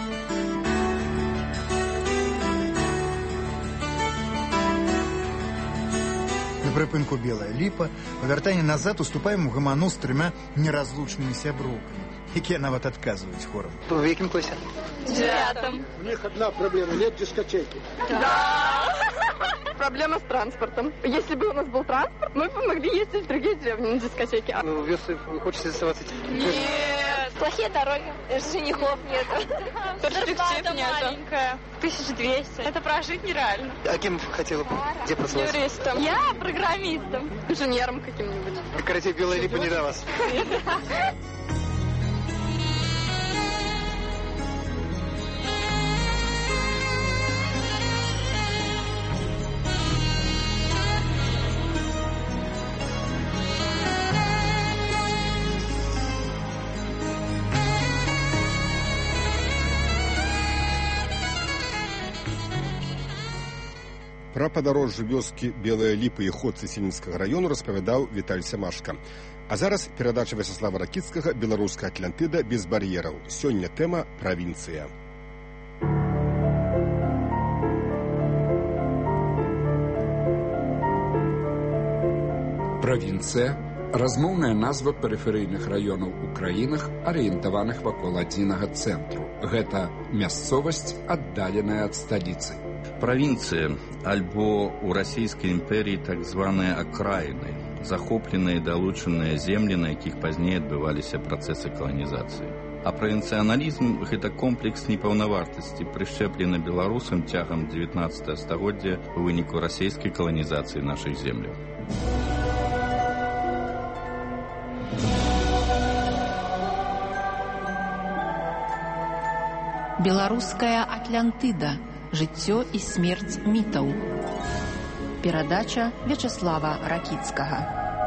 На прыпынку «Белая липа», па вяртанні назад уступаем у гаману з трымя неразлучнымі сяброўкамі, якія нават адказваюць хорам. В якім класе? В девятом. У них одна проблема, нет дискотеки. Да. Проблема с транспортом. Если бы у нас был транспорт, мы бы могли ездить в другие деревни на дискотеки. Ну, в Вёсы вы хотите оставаться? Нет. Плохие дороги, женихов нет. Перспектив нет. Маленькая. тысяча двести. Это прожить нереально. А кем хотела бы? Где pracoвать? Юристом. Я программистом. Инженером каким-нибудь. Короче, «Белая липа» не до вас. Пра падарожжа вёскі Белая ліпа і ходцы Сенінскага раёну распавядаў Віталь Сямашка. А зараз перадача Вячаслава Ракіцкага «Беларуская Атлантыда без бар'ераў». Сёння тэма «Правінцыя». Правінцыя – размоўная назва перыферыйных раёнаў у краінах, арыентаваных вакол адзінага цэнтру. Гэта мясцовасць, аддаленая ад сталіцы. Провинции, альбо у Российской империи так званые окраины, захопленные и долученные земли, на якіх пазней адбываліся працэсы каланізацыі. А правінцыяналізм – гэта комплекс непаўнавартасці, прышчэплены беларусам цягам дзевятнаццатага стагоддзя у выніку расійскай каланізацыі нашых земляў. Беларуская Атлантыда. Жыццё і смерць мітаў. Перадача Вячаслава Ракіцкага.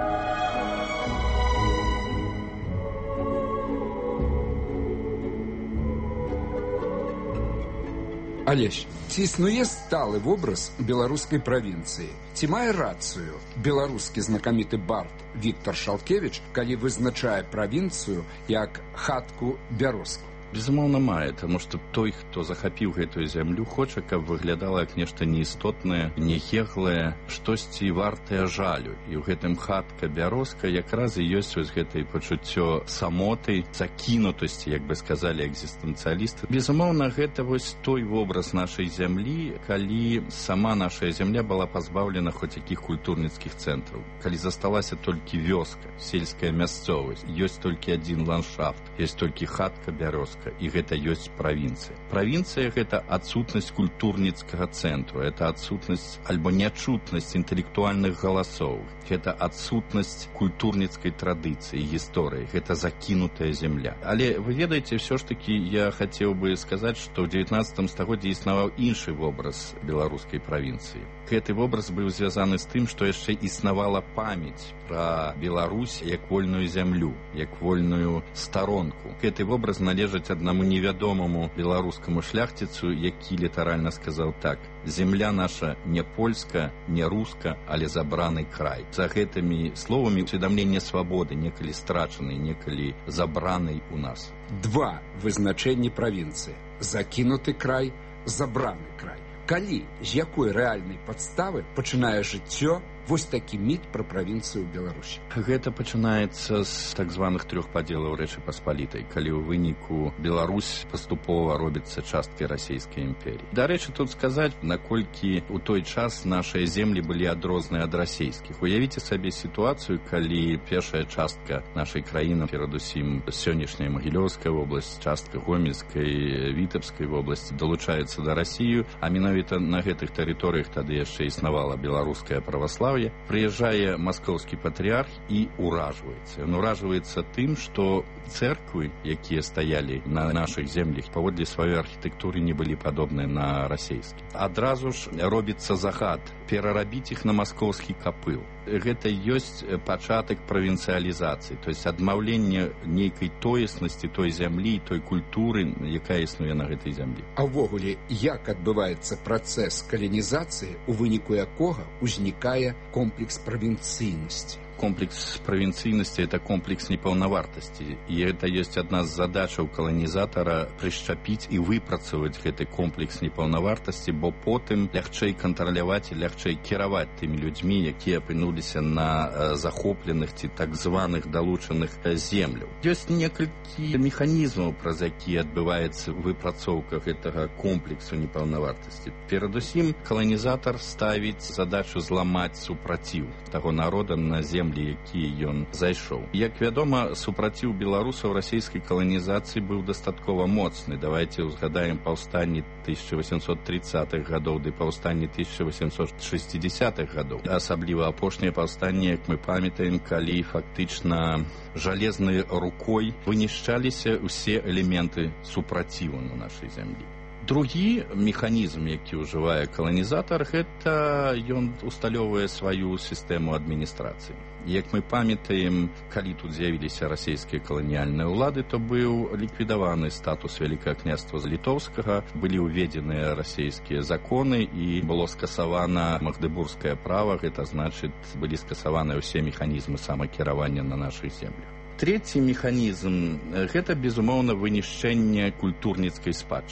Алесь, ці існуе сталы вобраз беларускай правінцыі? Ці мае рацыю беларускі знакаміты бард Віктор Шалкевіч, калі вызначае правінцыю як хатку бярозку? Безумоўна, мае, таму што той, хто захапіў гэтую зямлю, хоча, каб выглядала як нешта неістотнае, нехеглае, штосьці вартае жалю. І ў гэтым хатка бярозка якраз і ёсць вось гэтае пачуццё самоты, закінутасці, як бы сказалі экзістэнцыялісты. Безумоўна, гэта вось той вобраз нашай зямлі, калі сама наша зямля была пазбаўлена хоць якіх культурніцкіх цэнтраў. Калі засталася толькі вёска, сельская мясцовасць, ёсць толькі адзін ландшафт, ёсць толькі хатка бярозка. І гэта ёсць правінцыя. Правінцыя – гэта адсутнасць культурніцкага цэнтру, гэта адсутнасць альбо нячутнасць інтэлектуальных галасоў, гэта адсутнасць культурніцкай традыцыі, гісторыі, гэта закінутая зямля. Але вы ведаеце, ўсё ж такі я хацеў бы сказаць, што ў дзевятнаццатым стагоддзі існаваў іншы вобраз беларускай правінцыі. Гэты вобраз быў звязаны з тым, што яшчэ існавала памяць пра Беларусь як вольную зямлю, як вольную старонку. Гэты вобраз належыць аднаму невядомаму беларускаму шляхціцу, які літаральна сказаў так: «Земля наша не польска, не руска, але забраны край». За гэтымі словамі усведамленне свабоды, некалі страчанай, некалі забранай у нас. Два вызначэнні правінцыі: закінуты край, забраны край. Калі, з якой рэальнай падставы пачынае жыццё вось такі міт пра правінцыю Беларусі? Гэта пачынаецца з так званых трох падзелаў Рэчы Паспалітай, калі ў выніку Беларусь паступова робіцца часткай расійскай імперіі. Дарэчы, тут сказаць, наколькі ў той час нашыя землі былі адрозныя ад расійскіх. Уявіце сабе сітуацыю, калі першая частка нашай краіны, перадусім сённяшняя Магілёўская вобласць, частка Гомельскай, Вітебскай вобласці, далучаецца да Расію, а менавіта на гэтых тэрыторыях тады яшчэ існавала беларуская праваслаўе. Прыязджае маскоўскі патрыарх і уражваецца. Ён уражваецца тым, што цэрквы, якія стаялі на нашых землях, паводле сваёй архітэктуры не былі падобныя на расійскі. Адразу ж робіцца загад перарабіць іх на маскоўскі капыл. Гэта ёсць пачатак правінцыялізацыі, то есть адмаўленне нейкай тоеснасці той зямлі, той культуры, якая існуе на гэтай зямлі. А ўвогуле, як адбываецца працэс каланізацыі, у выніку якога ўзнікае комплекс правінцыйнасці? Комплекс правінцыйнасці – это комплекс непаўнавартасці. І гэта ёсць адна з задачаў каланізатара прышчапіць і выпрацаваць гэты комплекс непаўнавартасці, бо потым лягчэй кантраляваць і лягчэй кіраваць тымі людзьмі, якія апынуліся на захопленых ці так званых далучаных земляў. Ёсць некалькі механізмаў, праз якія адбываецца выпрацоўка гэтага комплексу непаўнавартасці. Перадусім, каланізатар ставіць задачу зламаць супраціў таго народа на землі, які ён зайшоў. Як вядома, супраціў беларусаў расійскай каланізацыі быў дастаткова моцны. Давайце ўзгадаем паўстанні тысяча восемьсот тридцатых гадоў ды паўстанні тысяча восемьсот шестидесятых гадоў. Асабліва апошняе паўстанне, як мы памятаем, калі фактычна жалезнай рукой вынішчаліся ўсе элементы супраціву на нашай зямлі. Другі механізм, які ўжывае каланізатар, гэта ён усталёўвае сваю сістэму адміністрацыі. Як мы памятаем, калі тут з'явіліся расійскія каланіяльныя ўлады, то быў ліквідаваны статус Вялікага княства Літоўскага, былі ўведзеныя расійскія законы і было скасавана магдыбургскае права, гэта значыць, былі скасаваны ўсе механізмы самакіравання на нашых землях. Трэці механізм – гэта, безумоўна, вынішчэнне культурніцкай спадчыны.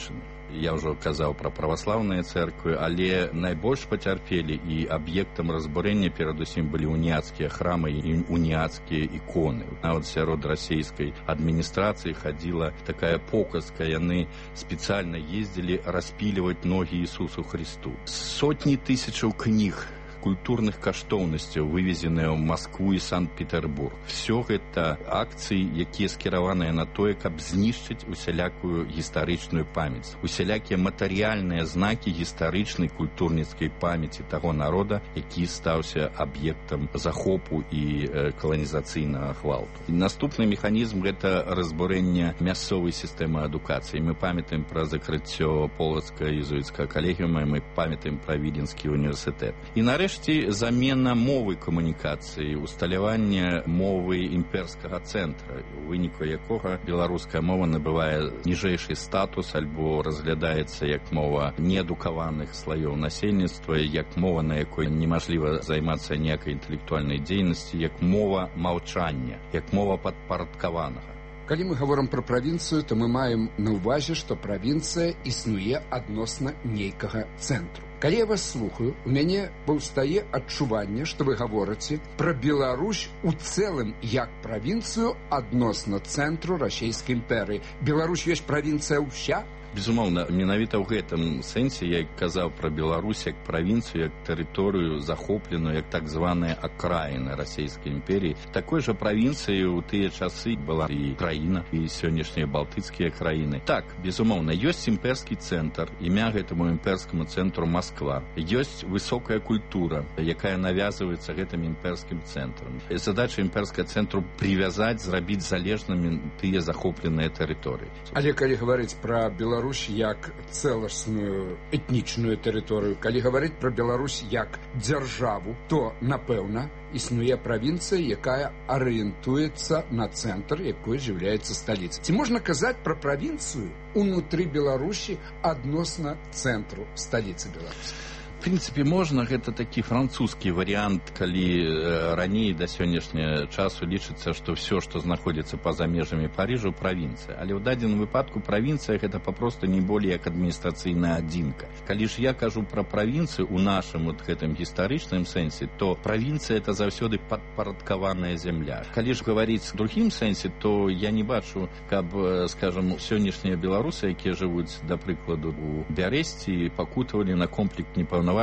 я ўжо казаў пра праваслаўныя цэрквы, але найбольш пацярпелі і аб'ектам разбурэння перадусім былі уніяцкія храмы і уніяцкія іконы. Нават сярод расійскай адміністрацыі хадзіла такая показка, яны спецыяльна ездзілі распіліваць ногі Ісусу Христу. Сотні тысячаў кніг культурных каштоўнасцяў вывезеныя ў Маскву і Санкт-Петербург. Всё гэта акцыі, якія скіраваныя на тое, каб знішчыць усялякую гістарычную памяць, усялякія матэрыяльныя знакі гістарычнай культурніцкай памяці таго народа, які стаўся аб'ектам захопу і э, каланізацыйнага гвалту. І наступны механізм гэта разбурэнне мясцовай сістэмы адукацыі. Мы памятаем пра закрыццё полацкага езуіцкага калегіума, мы памятаем пра Відзенскі універсітэт. І нарэшце замена мовы камунікацыі, усталяванне мовы імперскага цэнтра, у выніку якога беларуская мова набывае ніжэйшы статус альбо разглядаецца як мова неадукаваных слаёў насельніцтва, як мова, на якой немажліва займацца ніякай інтэлектуальнай дзейнасці, як мова маўчання, як мова падпарадкаванага. Калі мы гаворым пра правінцыю, то мы маем на ўвазе, што правінцыя існуе адносна нейкага цэнтру. Калі я вас слухаю, у мяне паўстае адчуванне, што вы гаворыце пра Беларусь у цэлым як правінцыю адносна цэнтру расійскай імперыі. Беларусь ёсць правінцыя ўся? Безумоўна, менавіта ў гэтым сэнсе я казаў пра Беларусь як правінцыю, як тэрыторыю захопленую, як так званая акраіна расійскай імперіі. Такой жа правінцыяй у тыя часы была і краіна, і сённяшнія балтыцкія краіны. Так, безумоўна, ёсць імперскі цэнтр, імя гэтаму імперскаму цэнтру Масква. Ёсць высокая культура, якая навязваецца гэтым імперскім цэнтрам. Задача імперскага цэнтру прывязаць, зрабіць залежнымі тыя захопленыя тэрыторыі. Але калі гаварыць пра Беларусь Беларусь як цэласную этнічную тэрыторыю, калі гаварыць пра Беларусь як дзяржаву, то, напэўна, існуе правінцыя, якая арыентуецца на цэнтр, якой з'яўляецца сталіца. Ці можна казаць пра правінцыю унутры Беларусі адносна цэнтру сталіцы Беларусі? В прынцыпе, можна, гэта такі французскі варыянт, калі э, раней да сённяшняга часу лічыцца, што ўсё, што знаходзіцца па-за межамі Парыжа, правінцыя. Але ў дадзеным выпадку правінцыя гэта папросту не болей як адміністрацыйная адзінка. Калі ж я кажу пра правінцыю ў нашым вот гэтым гістарычным сэнсе, то правінцыя это заўсёды падпарадкаваная зямля. Калі ж гаварыць в другім сэнсе, то я не бачу, каб, скажам, сённяшнія беларусы, якія жывуць, да прыкладу, у Бярэсці, пакутавалі на комплекс непаўнавартасці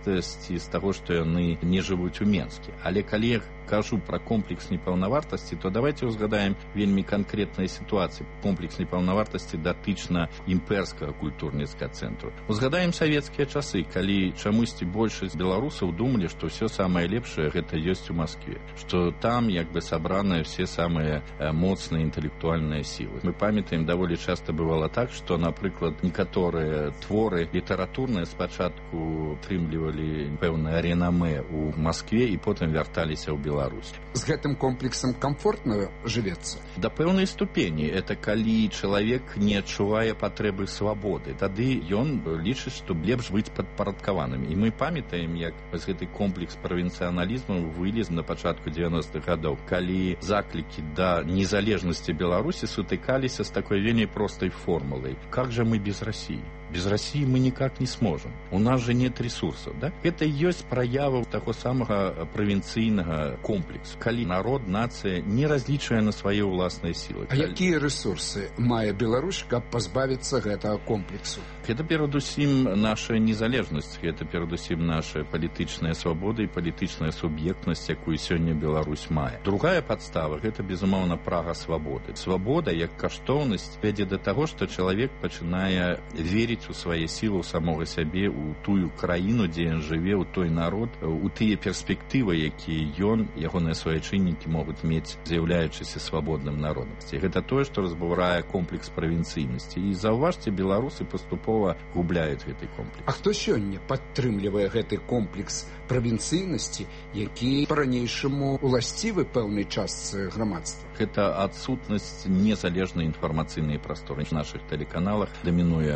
з таго, што яны не жывуць у Менске. Але калі я кажу пра комплекс непаўнавартасці, то давайте узгадаем вельмі канкрэтныя сітуацыі. Комплекс непаўнавартасці датычна імперскага культурніцкага цэнтру. Узгадаем савецкія часы, калі чамусьці большасць беларусаў думалі, што ўсё самае лепшае гэта ёсць у Маскве, што там як бы сабраныя все самыя моцныя інтэлектуальныя сілы. Мы памятаем, даволі часта бывала так, што, напрыклад, некаторыя творы літаратурныя спачатку атрымлівалі пэўнае ренамэ ў Маскве і потым вярталіся ў Беларусь. З гэтым комплексам комфортна жывецца? Да пэўнай ступені. Это калі чалавек не адчувае патрэбы свабоды. Тады ён лічыць, што лепш быць падпарадкаваным. І мы памятаем, як з гэты комплекс правінцыяналізму вылез на пачатку дзевяностых гадоў, калі заклікі да незалежнасці Беларусі сутыкаліся з такой вельмі простай формулай. Как же мы без России? Без России мы никак не сможем. У нас же нет ресурсов, да? Это и есть проява таго самага правінцыйнага комплексу, калі народ, нацыя не разлічвае на свае ўласныя сілы. А якія ресурсы мае Беларусь, каб пазбавіцца гэтага комплексу? Гэта перадусім наша незалежнасць, гэта перадусім наша палітычная свабода і палітычная суб'ектнасць, якую сёння Беларусь мае. Другая падстава гэта безумоўна прага свабоды. Свабода як каштоўнасць вядзе да таго, што чалавек пачынае верыць у свае сілы, у самога сябе, у тую краіну, дзе ён жыве, у той народ, у тыя перспектывы, якія ён, ягоныя суайчыннікі могуць мець, з'яўляючыся свабодным народам. Гэта тое, што разбурае комплекс правінцыйнасці. І заўважце, беларусы паступова губляюць гэты комплекс. А хто сёння падтрымлівае гэты комплекс правінцыйнасці, які па-ранейшаму уласцівы пэўнай частцы грамадства? Гэта адсутнасць незалежнай інфармацыйнай прасторы. В нашых тэлеканалах дамінуе расійская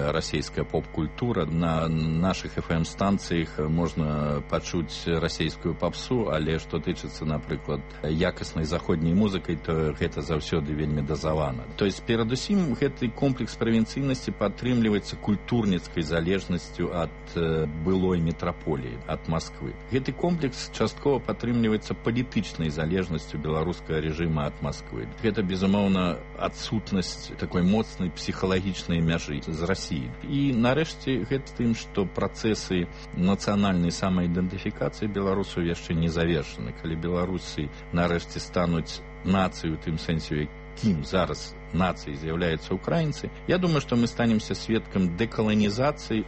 расійская поп-культура. На наших эф эм-станцыях можна пачуць расійскую папсу, але што тычыцца, напрыклад, якаснай заходняй музыкай, то гэта заўсёды вельмі дазавана. То есть, перадусім, гэты комплекс правінцыйнасці падтрымліваецца культурніцкай залежнасцю ад былой метраполіі, ад Масквы. Гэты комплекс часткова падтрымліваецца палітычнай залежнасцю беларускага рэжыма ад Масквы. Гэта, безумоўна, адсутнасць такой моцнай псіхалагічнай мяжы з Расіі. І, нарэшце, гэта тым, што працэсы нацыянальнай самаідэнтыфікацыі беларусаў яшчэ не завершаны. Калі беларусы нарэшце стануць нацыю у тым сэнсе, кім зараз нацыяй з'яўляюцца украінцы, я думаю, што мы станемся сведкам дэкаланізацыі.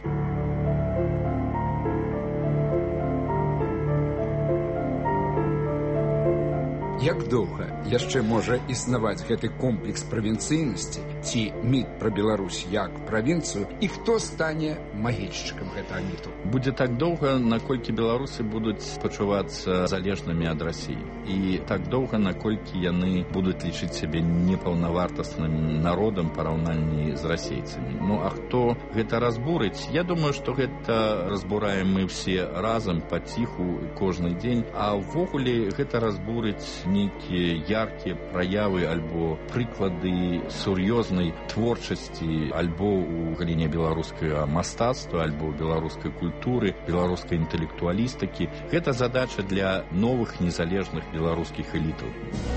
Як доўга яшчэ можа існаваць гэты комплекс правінцыйнасці ці міт пра Беларусь як правінцыю, і хто стане магільшчыкам гэтага міту? Будзе так доўга, наколькі беларусы будуць пачувацца залежнымі ад Расіі. І так доўга, наколькі яны будуць лічыць сябе непаўнавартасным народам параўнанні з расейцамі. Ну, а хто гэта разбурыць? Я думаю, што гэта разбураем мы все разам, паціху, кожны дзень. А ўвогуле гэта разбурыць нейкія яркія праявы альбо прыклады сур'ёзнай творчасці альбо ў галіне беларускага мастацтва, альбо беларускай культуры, беларускай інтэлектуалістыкі. Гэта задача для новых незалежных беларускіх элітаў.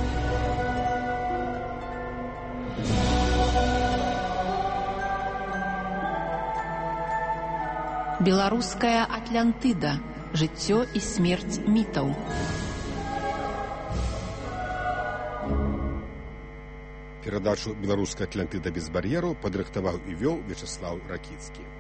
Беларуская Атлантыда. Жыццё і смерць мітаў. Перадачу «Беларуская Атлантыда без бар'ераў» падрыхтаваў і вёў Вячеслав Ракіцкі.